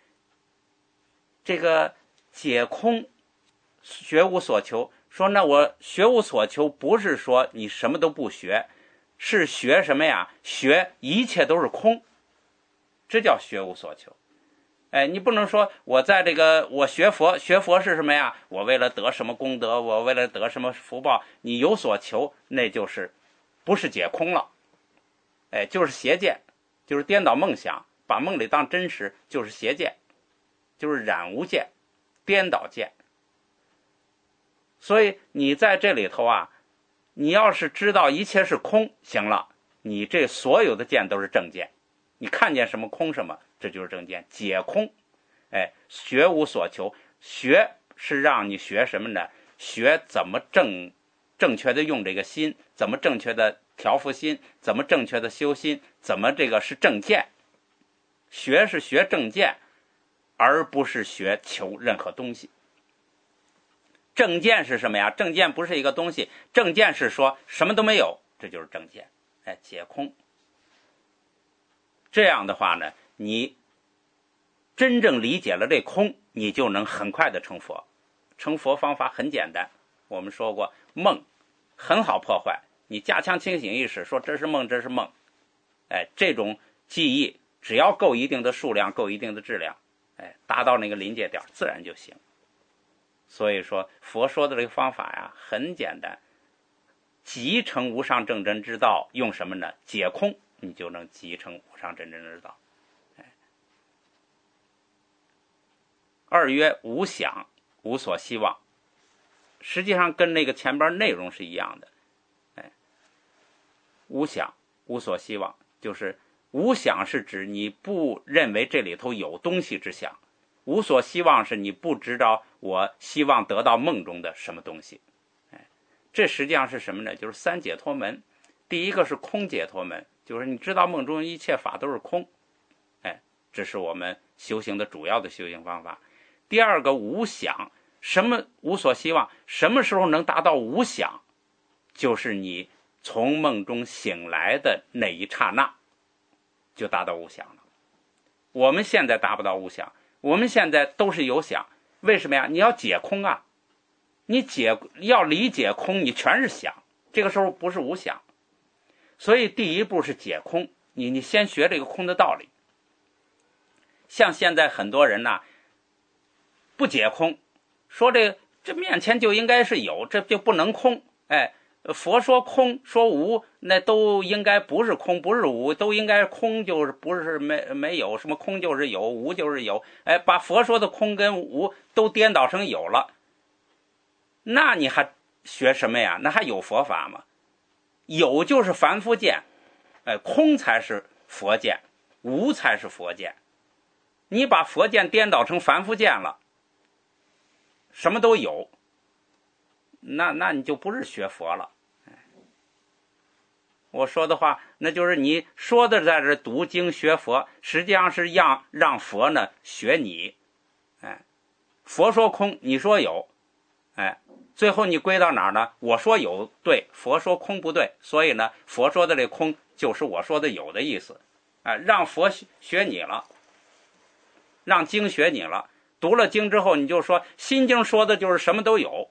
这个解空。学无所求，说那我学无所求，不是说你什么都不学，是学什么呀？学一切都是空，这叫学无所求。哎，你不能说我在这个我学佛，学佛是什么呀？我为了得什么功德，我为了得什么福报，你有所求，那就是不是解空了，哎，就是邪见，就是颠倒梦想，把梦里当真实，就是邪见，就是染污见，颠倒见。所以你在这里头啊，你要是知道一切是空，行了，你这所有的见都是正见，你看见什么空什么，这就是正见。解空，哎，学无所求，学是让你学什么呢？学怎么正正确的用这个心，怎么正确的调伏心，怎么正确的修心，怎么这个是正见。学是学正见， 而不是学求任何东西。正见是什么呀？正见不是一个东西，正见是说什么都没有，这就是正见。哎，解空。这样的话呢，你真正理解了这空，你就能很快的成佛。成佛方法很简单，我们说过，梦很好破坏。你加强清醒意识，说这是梦，这是梦。哎，这种记忆只要够一定的数量，够一定的质量，哎，达到那个临界点，自然就行。所以说，佛说的这个方法呀，很简单，即成无上正真之道，用什么呢？解空，你就能即成无上正真之道。哎，二曰无想，无所希望，实际上跟那个前边内容是一样的。哎，无想，无所希望，就是无想是指你不认为这里头有东西之想，无所希望是你不知道我希望得到梦中的什么东西。哎，这实际上是什么呢？就是三解脱门。第一个是空解脱门，就是你知道梦中一切法都是空。哎，这是我们修行的主要的修行方法。第二个无想，什么无所希望？什么时候能达到无想？就是你从梦中醒来的那一刹那，就达到无想了。我们现在达不到无想，我们现在都是有想。为什么呀？你要解空啊，你解要理解空，你全是想，这个时候不是无想。所以第一步是解空，你你先学这个空的道理。像现在很多人呢，不解空，说这个这面前就应该是有，这就不能空。哎，佛说空说无，那都应该不是空，不是无，都应该空就是不是没没有，什么空就是有，无就是有。哎，把佛说的空跟无都颠倒成有了，那你还学什么呀？那还有佛法吗？有就是凡夫见，哎，空才是佛见，无才是佛见。你把佛见颠倒成凡夫见了，什么都有，那那你就不是学佛了。我说的话，那就是你说的在这读经学佛，实际上是让让佛呢学你。哎，佛说空，你说有，哎，最后你归到哪儿呢？我说有对，佛说空不对，所以呢，佛说的这空就是我说的有的意思。哎，让佛学你了，让经学你了。读了经之后，你就说心经说的就是什么都有。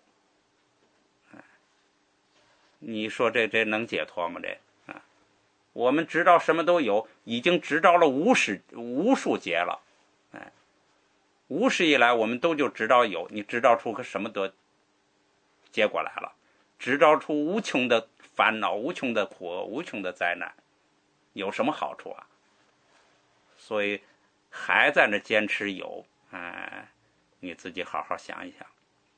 你说这这能解脱吗？这啊，我们知道什么都有，已经知道了无始无数劫了。哎，无始以来我们都就知道有，你知道出个什么得结果来了？知道出无穷的烦恼，无穷的苦，无穷的灾难，有什么好处啊？所以还在那坚持有，哎，你自己好好想一想。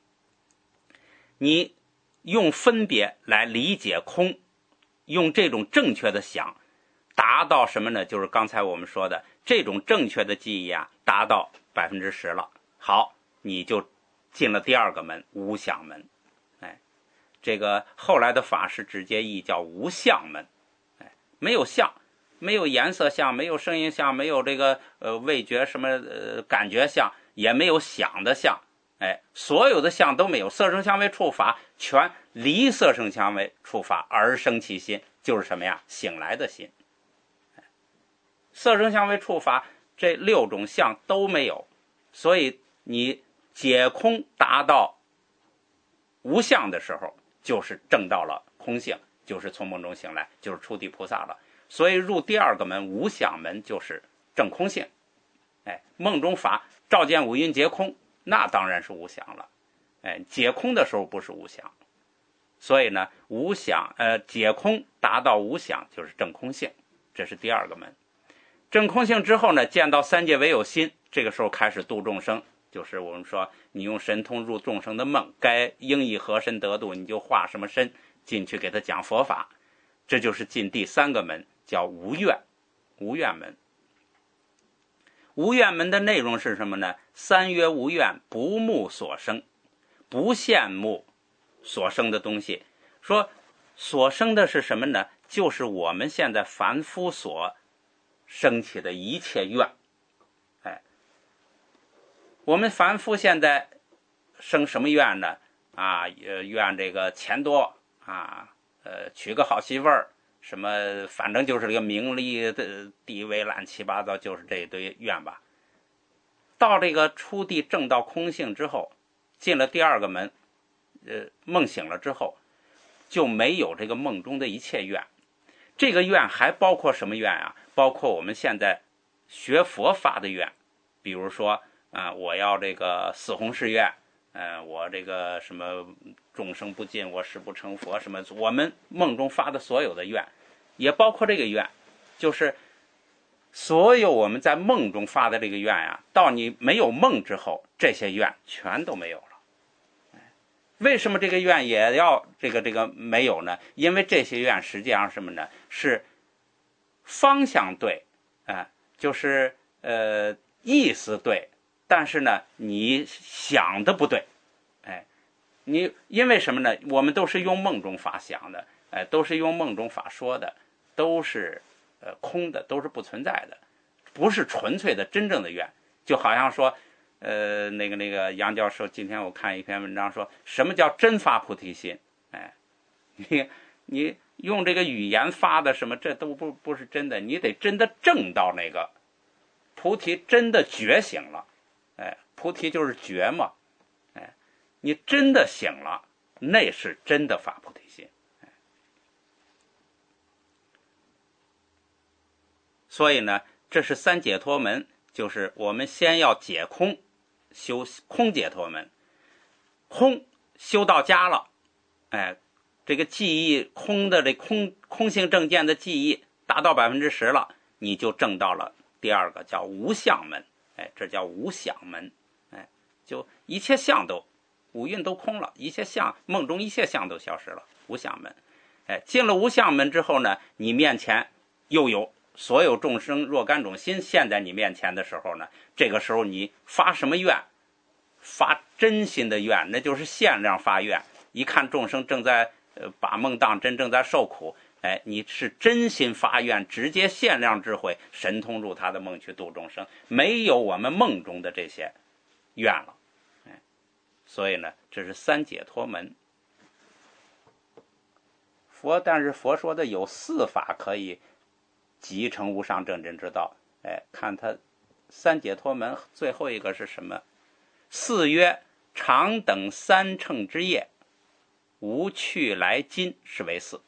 你用分别来理解空，用这种正确的想，达到什么呢？就是刚才我们说的这种正确的记忆啊，达到百分之十了。好，你就进了第二个门，无想门。哎，这个后来的法师直接译叫无相门。哎，没有相，没有颜色相，没有声音相，没有这个呃味觉什么呃感觉相，也没有想的相。哎，所有的相都没有，色声香味触法全离色声香味触法而生其心，就是什么呀？醒来的心。色声香味触法这六种相都没有，所以你解空达到无相的时候，就是证到了空性，就是从梦中醒来，就是初地菩萨了。所以入第二个门无想门就是证空性。哎，梦中法照见五蕴皆空，那当然是无想了。哎，解空的时候不是无想，所以呢，无想呃解空达到无想就是证空性，这是第二个门。证空性之后呢，见到三界唯有心，这个时候开始度众生，就是我们说你用神通入众生的梦，该应以何身得度，你就化什么身进去给他讲佛法，这就是进第三个门，叫无愿，无愿门。无愿门的内容是什么呢？三曰无愿，不慕所生，不羡慕所生的东西。说所生的是什么呢？就是我们现在凡夫所升起的一切愿。哎， 我们凡夫现在生什么愿呢？啊，呃，愿这个钱多啊，呃，娶个好媳妇儿，什么，反正就是这个名利的地位乱七八糟，就是这一堆愿吧。到这个初地正道空性之后，进了第二个门，呃，梦醒了之后，就没有这个梦中的一切愿。这个愿还包括什么愿啊？包括我们现在学佛发的愿，比如说啊、呃，我要这个四弘誓愿，呃，我这个什么众生不尽，我誓不成佛，什么我们梦中发的所有的愿，也包括这个愿，就是所有我们在梦中发的这个愿啊，到你没有梦之后，这些愿全都没有了。为什么这个愿也要这个这个没有呢？因为这些愿实际上什么呢？是方向对，啊、呃，就是呃意思对，但是呢你想的不对，哎，你因为什么呢？我们都是用梦中法想的，哎，都是用梦中法说的，都是呃空的，都是不存在的，不是纯粹的真正的愿，就好像说。呃，那个那个杨教授，今天我看一篇文章说，什么叫真发菩提心？哎，你你用这个语言发的什么，这都不不是真的，你得真的证到那个菩提，真的觉醒了，哎，菩提就是觉嘛，哎，你真的醒了，那是真的发菩提心。哎，所以呢，这是三解脱门，就是我们先要解空。修空解脱门，空修到家了，哎，这个记忆空的这空空性正见的记忆达到百分之十了，你就证到了第二个叫无相门，哎，这叫无想门，哎，就一切相都五蕴都空了，一切相梦中一切相都消失了，无相门，哎，进了无相门之后呢，你面前又有。所有众生若干种心现在你面前的时候呢，这个时候你发什么愿？发真心的愿，那就是限量发愿。一看众生正在呃把梦当真，正在受苦，哎，你是真心发愿，直接限量智慧，神通入他的梦去度众生，没有我们梦中的这些愿了。哎，所以呢，这是三解脱门。佛，但是佛说的有四法可以即成无上正真之道。哎，看他三解脱门最后一个是什么？四曰常等三乘之业，无去来今是为四。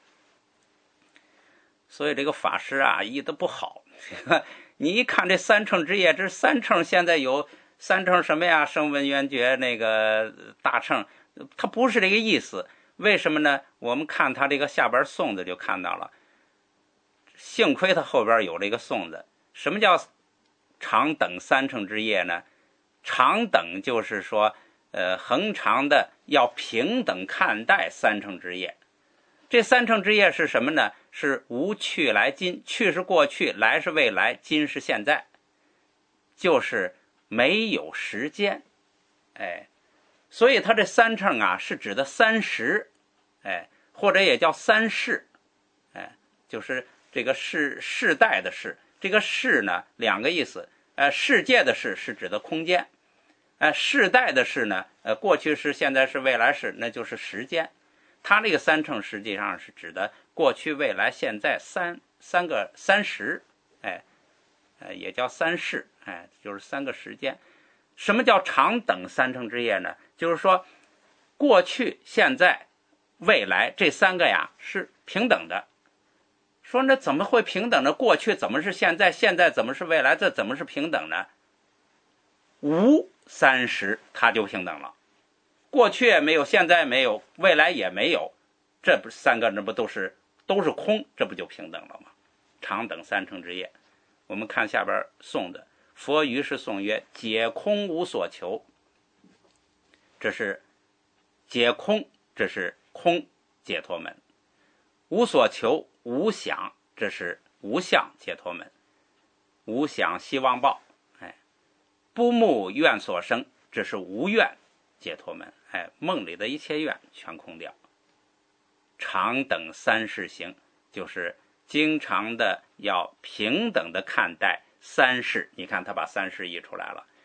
所以这个法师啊译得不好，你一看这三乘之业，这三乘现在有三乘什么呀？声闻缘觉那个大乘，它不是这个意思。为什么呢？我们看他这个下边颂子就看到了，幸亏他后边有这个颂子。什么叫常等三乘之业呢？常等就是说，呃，恒常的要平等看待三乘之业。这三乘之业是什么呢？是无去来今，去是过去，来是未来，今是现在，就是没有时间。哎，所以他这三乘啊，是指的三时，哎，或者也叫三世，哎，就是这个世世代的世。这个世呢，两个意思，呃，世界的世是指的空间，呃，世代的世呢，呃，过去式、现在式、未来式，那就是时间。它这个三乘实际上是指的过去、未来、现在三三个三时，哎，呃，也叫三世，哎，就是三个时间。什么叫常等三乘之业呢？就是说，过去、现在、未来这三个呀是平等的。说那怎么会平等呢？过去怎么是现在？现在怎么是未来？这怎么是平等呢？无三时，它就平等了。过去也没有，现在没有，未来也没有，这不三个，那不都是都是空？这不就平等了吗？常等三乘之业。我们看下边颂的，佛于是颂曰：解空无所求。这是解空，这是空解脱门。无所求，无想，这是无相解脱门。无想希望报，哎，不慕愿所生，这是无愿解脱门。哎，梦里的一切愿全空掉。常等三世行，就是经常的要平等的看待三世。你看他把三世译出来了。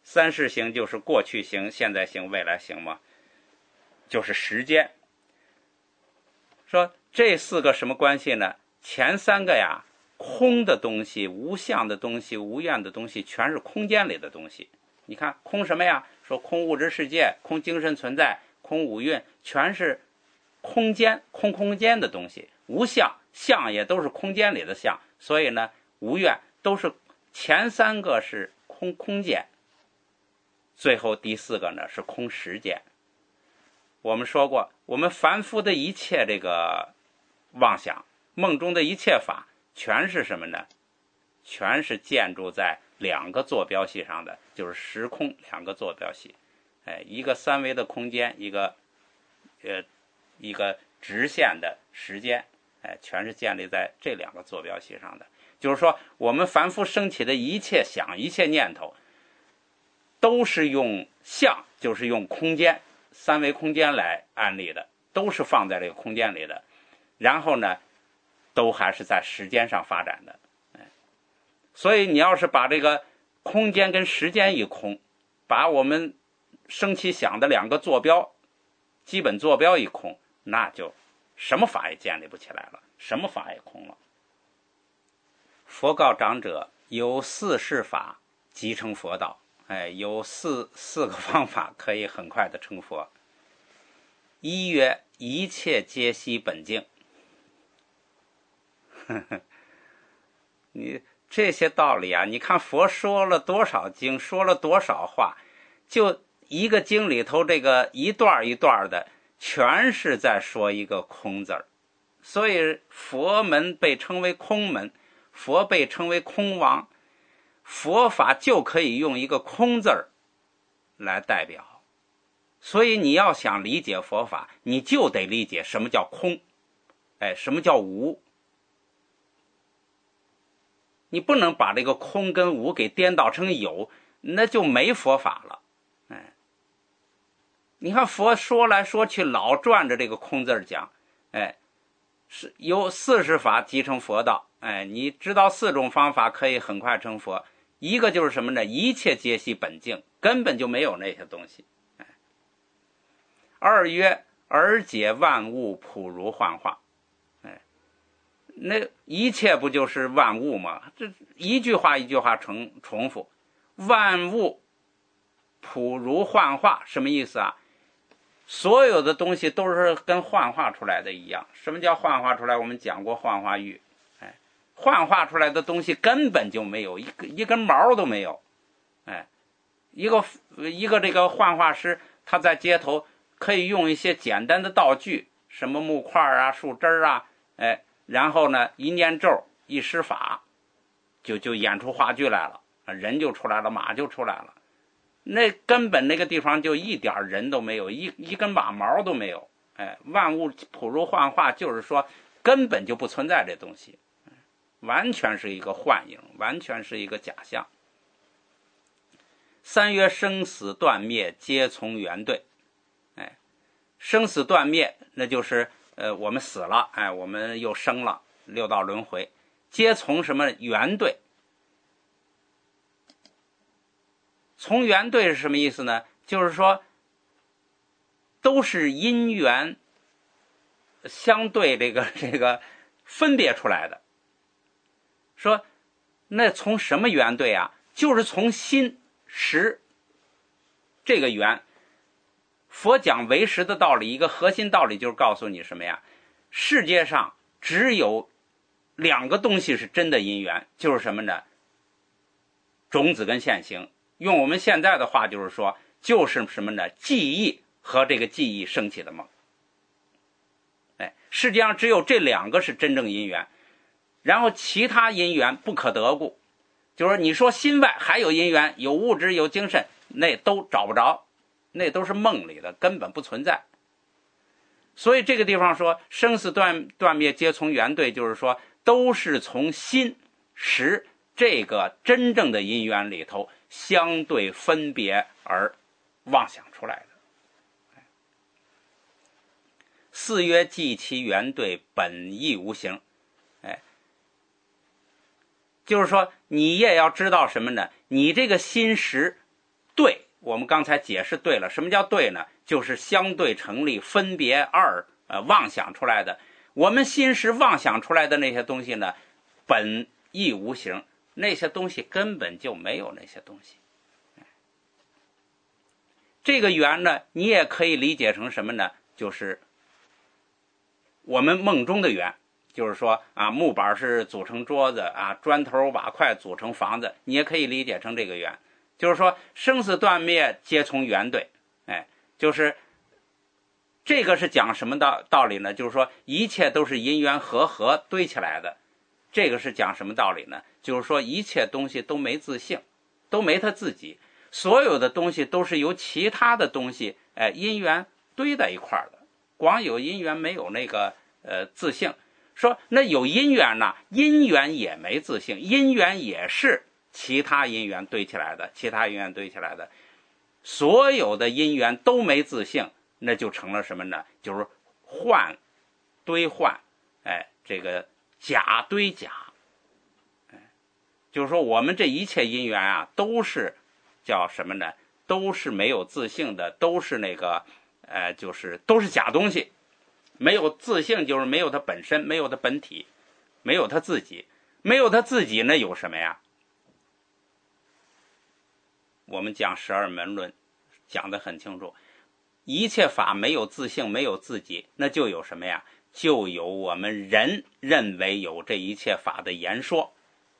三世行就是过去行、现在行、未来行嘛，就是时间。说这四个什么关系呢？前三个呀，空的东西、无相的东西、无愿的东西，全是空间里的东西。你看空什么呀？说空物质世界、空精神存在、空五蕴，全是空间、空空间的东西。无相，相也都是空间里的相，所以呢，无愿都是前三个是空空间，最后第四个呢是空时间。我们说过，我们凡夫的一切这个妄想，梦中的一切法，全是什么呢？全是建筑在两个坐标系上的，就是时空两个坐标系。哎，一个三维的空间，一个呃一个直线的时间，哎，全是建立在这两个坐标系上的。就是说，我们凡夫升起的一切想、一切念头，都是用相，就是用空间、三维空间来安立的，都是放在这个空间里的。然后呢，都还是在时间上发展的。所以你要是把这个空间跟时间一空，把我们升起想的两个坐标、基本坐标一空，那就什么法也建立不起来了，什么法也空了。佛告长者，有四事法即成佛道。哎，有四四个方法可以很快的成佛。一曰，一切皆悉本净。呵呵，你这些道理啊，你看佛说了多少经，说了多少话，就一个经里头这个一段一段的，全是在说一个空字儿。所以佛门被称为空门，佛被称为空王，佛法就可以用一个空字儿来代表。所以你要想理解佛法，你就得理解什么叫空，哎，什么叫无。你不能把这个空跟无给颠倒成有，那就没佛法了。哎，你看佛说来说去老转着这个空字讲，哎，是有四十法即成佛道。哎，你知道四种方法可以很快成佛，一个就是什么呢？一切皆悉本净，根本就没有那些东西。哎，二曰，而解万物普如幻化。那一切不就是万物吗？这一句话一句话重重复，万物普如幻化，什么意思啊？所有的东西都是跟幻化出来的一样。什么叫幻化出来？我们讲过幻化欲。哎，幻化出来的东西根本就没有，一个一根毛都没有。哎，一个一个这个幻化师，他在街头可以用一些简单的道具，什么木块啊、树枝啊，哎。然后呢，一念咒，一施法，就就演出话剧来了，人就出来了，马就出来了。那根本那个地方就一点人都没有，一一根马毛都没有。哎，万物普如幻化，就是说根本就不存在这东西，完全是一个幻影，完全是一个假象。三曰，生死断灭皆从缘对。哎，生死断灭，那就是呃，我们死了，哎，我们又生了，六道轮回，皆从什么缘对？从缘对是什么意思呢？就是说，都是因缘相对这个这个分别出来的。说，那从什么缘对啊？就是从心识这个缘。佛讲唯识的道理，一个核心道理就是告诉你什么呀？世界上只有两个东西是真的因缘，就是什么呢？种子跟现行。用我们现在的话就是说，就是什么呢？记忆和这个记忆升起的梦。哎，世界上只有这两个是真正因缘，然后其他因缘不可得故。就是你说心外还有因缘，有物质有精神，那都找不着。那都是梦里的，根本不存在。所以这个地方说生死断断灭皆从缘对，就是说都是从心识这个真正的因缘里头相对分别而妄想出来的。四曰，即其缘对，本亦无形。哎，就是说你也要知道什么呢？你这个心识对，我们刚才解释对了。什么叫对呢？就是相对成立、分别二呃妄想出来的。我们心识妄想出来的那些东西呢，本亦无形，那些东西根本就没有那些东西。这个缘呢，你也可以理解成什么呢？就是我们梦中的缘，就是说啊，木板是组成桌子啊，砖头瓦块组成房子，你也可以理解成这个缘，就是说生死断灭皆从缘对，哎，就是这个是讲什么道道理呢？就是说一切都是因缘和合堆起来的。这个是讲什么道理呢？就是说一切东西都没自性，都没他自己，所有的东西都是由其他的东西哎因缘堆在一块儿的，光有因缘没有那个呃自性。说那有因缘呢，因缘也没自性，因缘也是其他因缘堆起来的，其他因缘堆起来的，所有的因缘都没自性，那就成了什么呢？就是幻堆幻，哎，这个假堆假，哎，就是说我们这一切因缘啊，都是叫什么呢？都是没有自性的，都是那个，呃，就是都是假东西。没有自性就是没有它本身，没有它本体，没有它自己，没有它自己，那有什么呀？我们讲十二门论讲得很清楚，一切法没有自性，没有自己，那就有什么呀？就有我们人认为有这一切法的言说。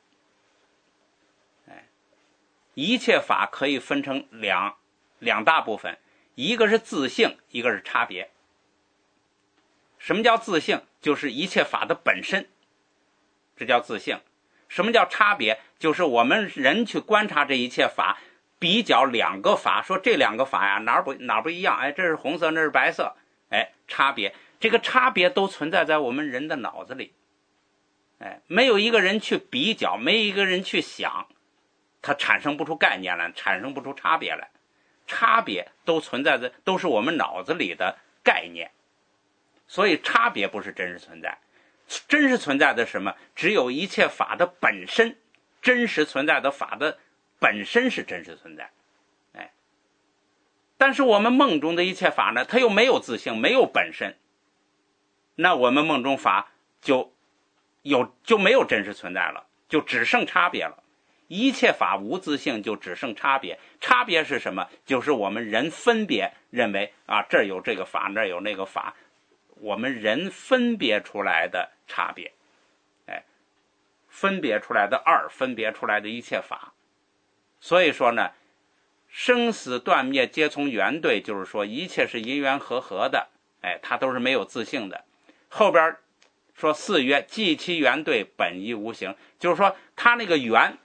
哎，一切法可以分成两两大部分，一个是自性，一个是差别。什么叫自性？就是一切法的本身，这叫自性。什么叫差别？就是我们人去观察这一切法，比较两个法，说这两个法呀哪儿不哪儿不一样？哎，这是红色，那是白色，哎，差别。这个差别都存在在我们人的脑子里，哎，没有一个人去比较，没有一个人去想，它产生不出概念来，产生不出差别来。差别都存在在，都是我们脑子里的概念。所以差别不是真实存在，真实存在的什么？只有一切法的本身，真实存在的法的本身是真实存在。哎，但是我们梦中的一切法呢，它又没有自性，没有本身，那我们梦中法就有就没有真实存在了，就只剩差别了。一切法无自性，就只剩差别。差别是什么？就是我们人分别认为啊，这儿有这个法，那儿有那个法。我们人分别出来的差别，哎，分别出来的二，分别出来的一切法。所以说呢，生死断灭皆从缘对，就是说一切是因缘和合的，哎，它都是没有自性的。后边说四曰既其缘对，本亦无形，就是说它那个缘，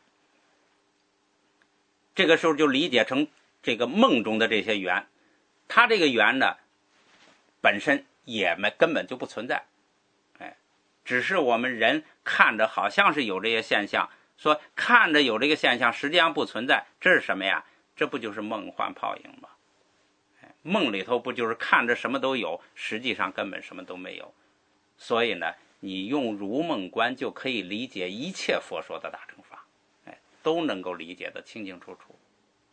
这个时候就理解成这个梦中的这些缘，它这个缘呢，本身也没根本就不存在，哎，只是我们人看着好像是有这些现象，说看着有这个现象，实际上不存在，这是什么呀？这不就是梦幻泡影吗？哎，梦里头不就是看着什么都有，实际上根本什么都没有。所以呢，你用如梦观就可以理解一切佛说的大乘法，哎，都能够理解得清清楚楚。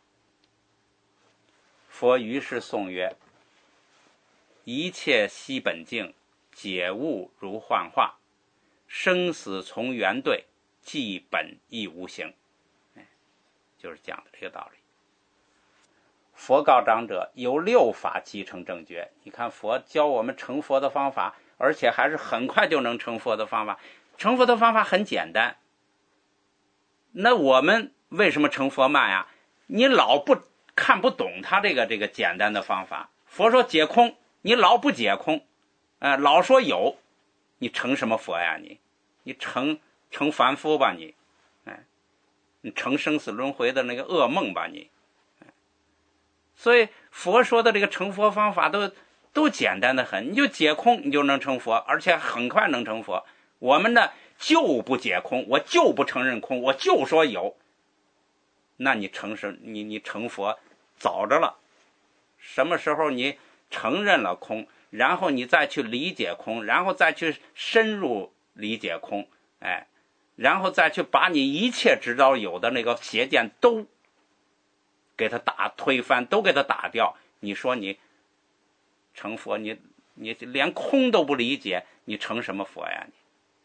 佛于是颂曰：一切悉本净，解物如幻化，生死从缘对，即本亦无形。哎，就是讲的这个道理。佛告长者，有六法即成正觉。你看佛教我们成佛的方法，而且还是很快就能成佛的方法。成佛的方法很简单，那我们为什么成佛慢呀？你老不看不懂他这个这个简单的方法。佛说解空，你老不解空，呃，老说有，你成什么佛呀？你，你成成凡夫吧你，哎，你成生死轮回的那个噩梦吧你。哎，所以佛说的这个成佛方法都都简单的很，你就解空，你就能成佛，而且很快能成佛。我们呢就不解空，我就不承认空，我就说有，那你成什你你成佛早着了。什么时候你承认了空，然后你再去理解空，然后再去深入理解空，哎，然后再去把你一切知道有的那个邪见都给他打推翻，都给他打掉。你说你成佛，你你连空都不理解，你成什么佛呀你？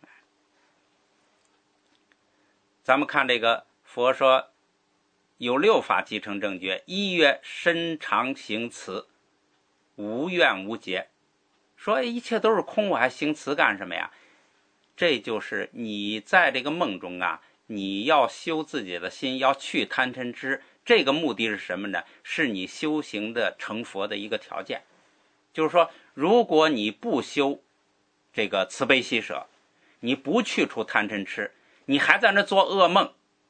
咱们看这个佛说有六法即成正觉，一曰身常行慈，无怨无结。说一切都是空，我还行慈干什么呀？这就是你在这个梦中啊，你要修自己的心，要去贪嗔痴，这个目的是什么呢？是你修行的成佛的一个条件。就是说，如果你不修这个慈悲喜舍，你不去除贪嗔痴，你还在那做噩梦，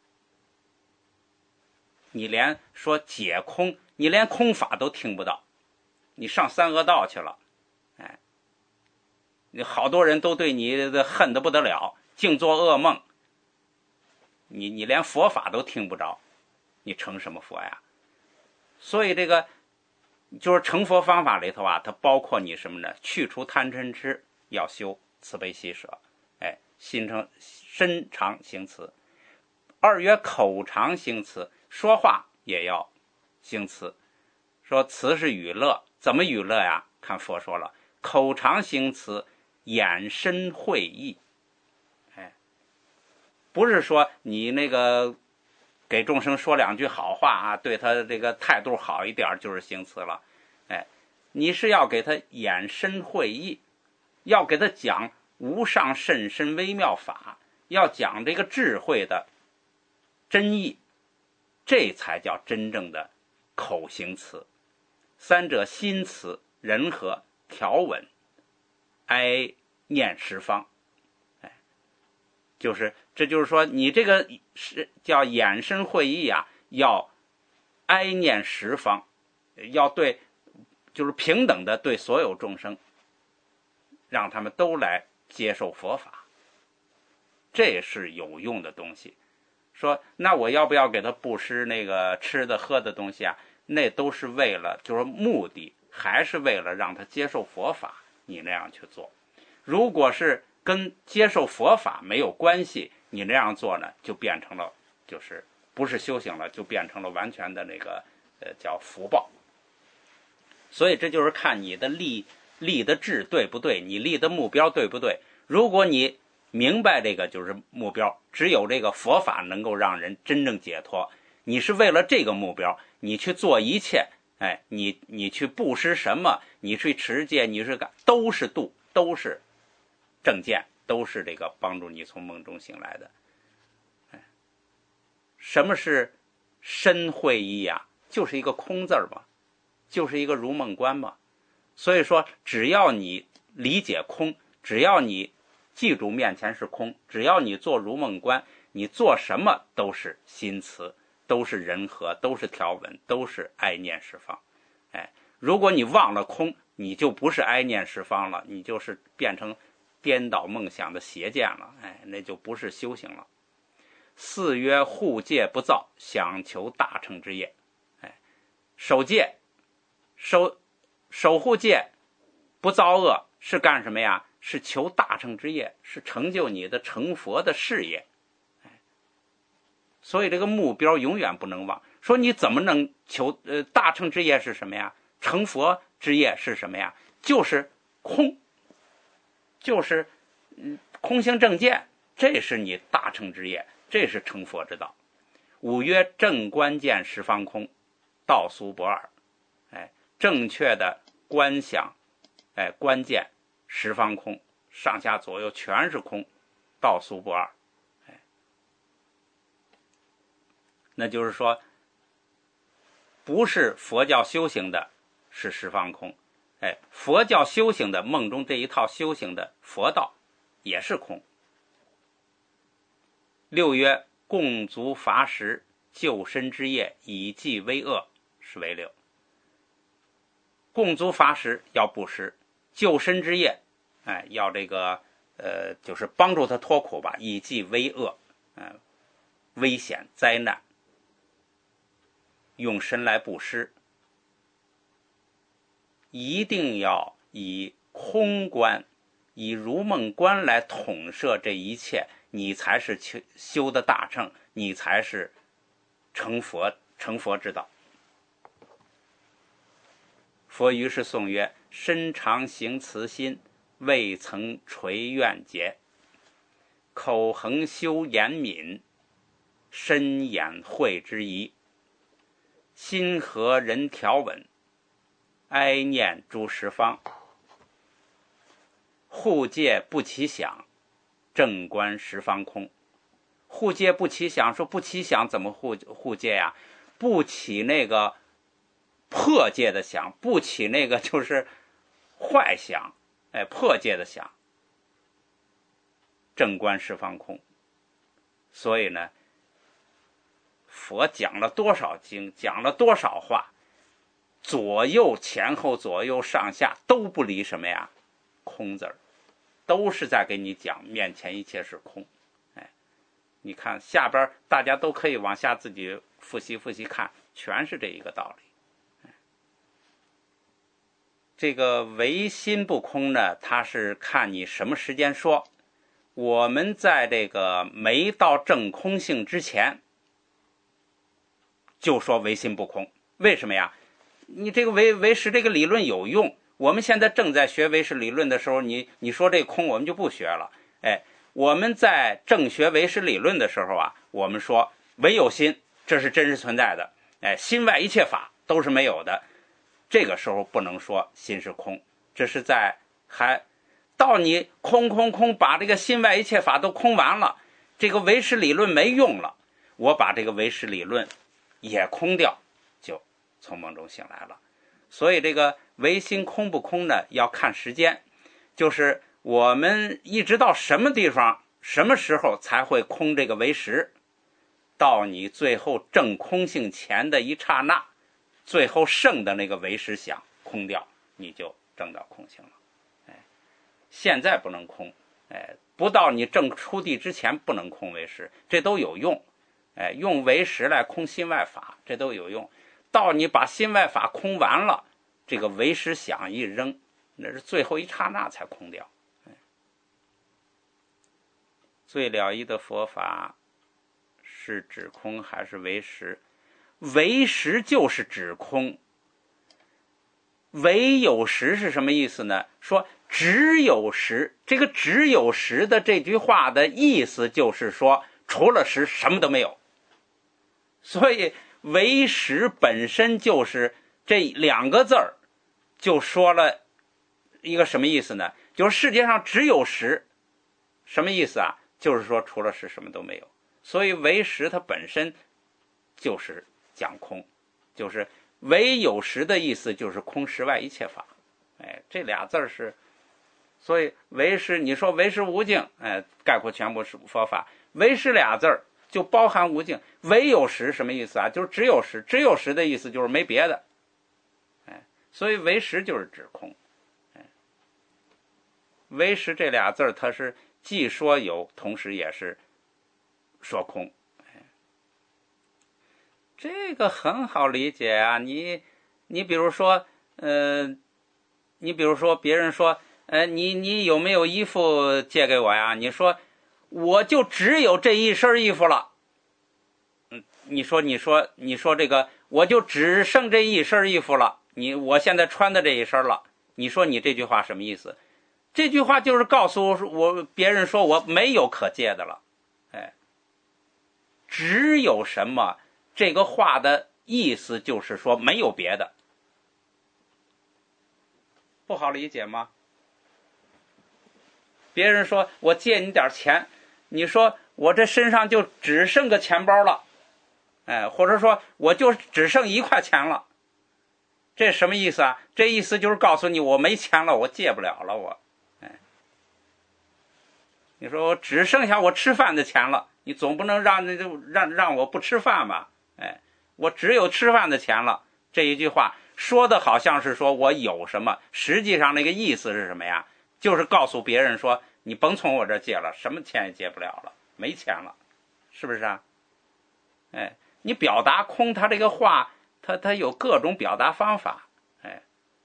你连说解空，你连空法都听不到，你上三恶道去了。哎，你好多人都对你的恨得不得了，净做噩梦，你你连佛法都听不着，你成什么佛呀？所以这个就是成佛方法里头啊，它包括你什么呢？去除贪嗔痴，要修慈悲喜舍，哎，心诚身常行慈。二曰口常行慈，说话也要行慈。说慈是娱乐，怎么娱乐呀？看佛说了，口常行慈，眼身会意。哎，不是说你那个给众生说两句好话啊，对他这个态度好一点就是行慈了。哎，你是要给他眼身会意，要给他讲无上甚深微妙法，要讲这个智慧的真意，这才叫真正的口行慈。三者心慈、仁和、调稳、哀念十方。哎，就是这就是说，你这个是叫眼身会意啊，要哀念十方，要对，就是平等的对所有众生，让他们都来接受佛法，这是有用的东西。说那我要不要给他布施那个吃的喝的东西啊？那都是为了，就是目的还是为了让他接受佛法，你那样去做。如果是跟接受佛法没有关系，你那样做呢，就变成了就是不是修行了，就变成了完全的那个呃叫福报。所以这就是看你的立立的志对不对，你立的目标对不对。如果你明白这个就是目标，只有这个佛法能够让人真正解脱，你是为了这个目标，你去做一切，哎，你你去布施什么，你去持戒，你是干，都是度，都是正见，都是这个帮助你从梦中醒来的。哎，什么是身会意呀？就是一个空字嘛，就是一个如梦观嘛。所以说，只要你理解空，只要你记住面前是空，只要你做如梦观，你做什么都是心慈，都是仁和，都是调稳，都是哀念十方。哎，如果你忘了空，你就不是哀念十方了，你就是变成颠倒梦想的邪见了。哎，那就不是修行了。四曰护戒不造，想求大乘之业。哎，守戒，守守护戒，不造恶，是干什么呀？是求大乘之业，是成就你的成佛的事业。所以这个目标永远不能忘。说你怎么能求呃大乘之业是什么呀？成佛之业是什么呀？就是空，就是嗯空性正见，这是你大乘之业，这是成佛之道。五曰正观见十方空，道俗不二。哎，正确的观想，哎，观见十方空，上下左右全是空，道俗不二。哎，那就是说，不是佛教修行的是十方空，哎，佛教修行的梦中这一套修行的佛道也是空。六曰共足伐食，救身之业，以济危恶，是为六。共足伐食要布施，救身之业，哎，要这个呃，就是帮助他脱苦吧，以济危恶，嗯、呃，危险灾难，用身来布施，一定要以空观，以如梦观来统摄这一切，你才是修的大乘，你才是成佛成佛之道。 佛于是颂曰：身常行慈心，未曾垂怨结；口恒修严敏，身掩慧之疑；心和人调稳，哀念诸十方；护戒不起想，正观十方空。护戒不起想，说不起想怎么护护戒呀？不起那个破戒的想，不起那个就是坏想，哎，破戒的想，正观十方空。所以呢，佛讲了多少经，讲了多少话，左右前后左右上下都不离什么呀？空字儿，都是在给你讲面前一切是空。哎，你看下边大家都可以往下自己复习复习看，全是这一个道理。这个唯心不空呢，它是看你什么时间说。我们在这个没到证空性之前，就说唯心不空。为什么呀？你这个唯唯识这个理论有用。我们现在正在学唯识理论的时候，你你说这空，我们就不学了。哎，我们在正学唯识理论的时候啊，我们说唯有心，这是真实存在的。哎，心外一切法都是没有的。这个时候不能说心是空，这是在还到你空空空把这个心外一切法都空完了，这个唯识理论没用了，我把这个唯识理论也空掉，就从梦中醒来了。所以这个唯心空不空呢，要看时间，就是我们一直到什么地方什么时候才会空这个唯识，到你最后证空性前的一刹那，最后剩的那个唯识想空掉，你就证到空性了。哎，现在不能空，哎，不到你证出地之前不能空唯识，这都有用。哎，用唯识来空心外法，这都有用。到你把心外法空完了，这个唯识想一扔，那是最后一刹那才空掉。哎，最了义的佛法是指空还是唯识？唯识就是指空。唯有识是什么意思呢？说只有识，这个只有识的这句话的意思就是说，除了识什么都没有。所以唯识本身就是这两个字儿，就说了一个什么意思呢？就是世界上只有识，什么意思啊？就是说除了识什么都没有。所以唯识它本身就是讲空，就是唯有识的意思就是空识外一切法。哎，这俩字是，所以唯识，你说唯识无境，哎，概括全部是佛法。唯识俩字儿就包含无境。唯有识什么意思啊？就是只有识，只有识的意思就是没别的。哎，所以唯识就是指空。哎，唯识这俩字儿，它是既说有，同时也是说空。哎，这个很好理解啊。你你比如说，呃，你比如说别人说，呃，你你有没有衣服借给我呀？你说我就只有这一身衣服了。嗯，你说你说你说这个，我就只剩这一身衣服了。你我现在穿的这一身了。你说你这句话什么意思？这句话就是告诉我别人说我没有可借的了。哎，只有什么？这个话的意思就是说没有别的。不好理解吗？别人说我借你点钱，你说我这身上就只剩个钱包了，哎，或者说我就只剩一块钱了，这什么意思啊？这意思就是告诉你我没钱了，我借不了了，我，哎，你说我只剩下我吃饭的钱了，你总不能让那就让让我不吃饭吧？哎，我只有吃饭的钱了，这一句话说的好像是说我有什么，实际上那个意思是什么呀？就是告诉别人说你甭从我这借了，什么钱也借不了了，没钱了，是不是啊？哎，你表达空，它这个话，它它有各种表达方法。哎，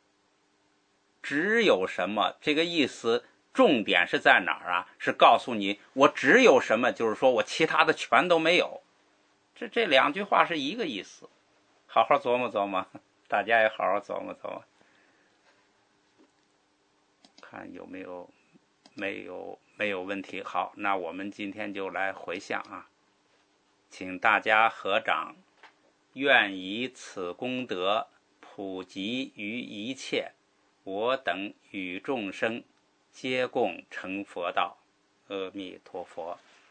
只有什么这个意思，重点是在哪儿啊？是告诉你我只有什么，就是说我其他的全都没有。这这两句话是一个意思，好好琢磨琢磨，大家也好好琢磨琢磨。 看有没有没有没有问题。好，那我们今天就来回向啊，请大家合掌，愿以此功德普及于一切，我等与众生皆共成佛道。阿弥陀佛。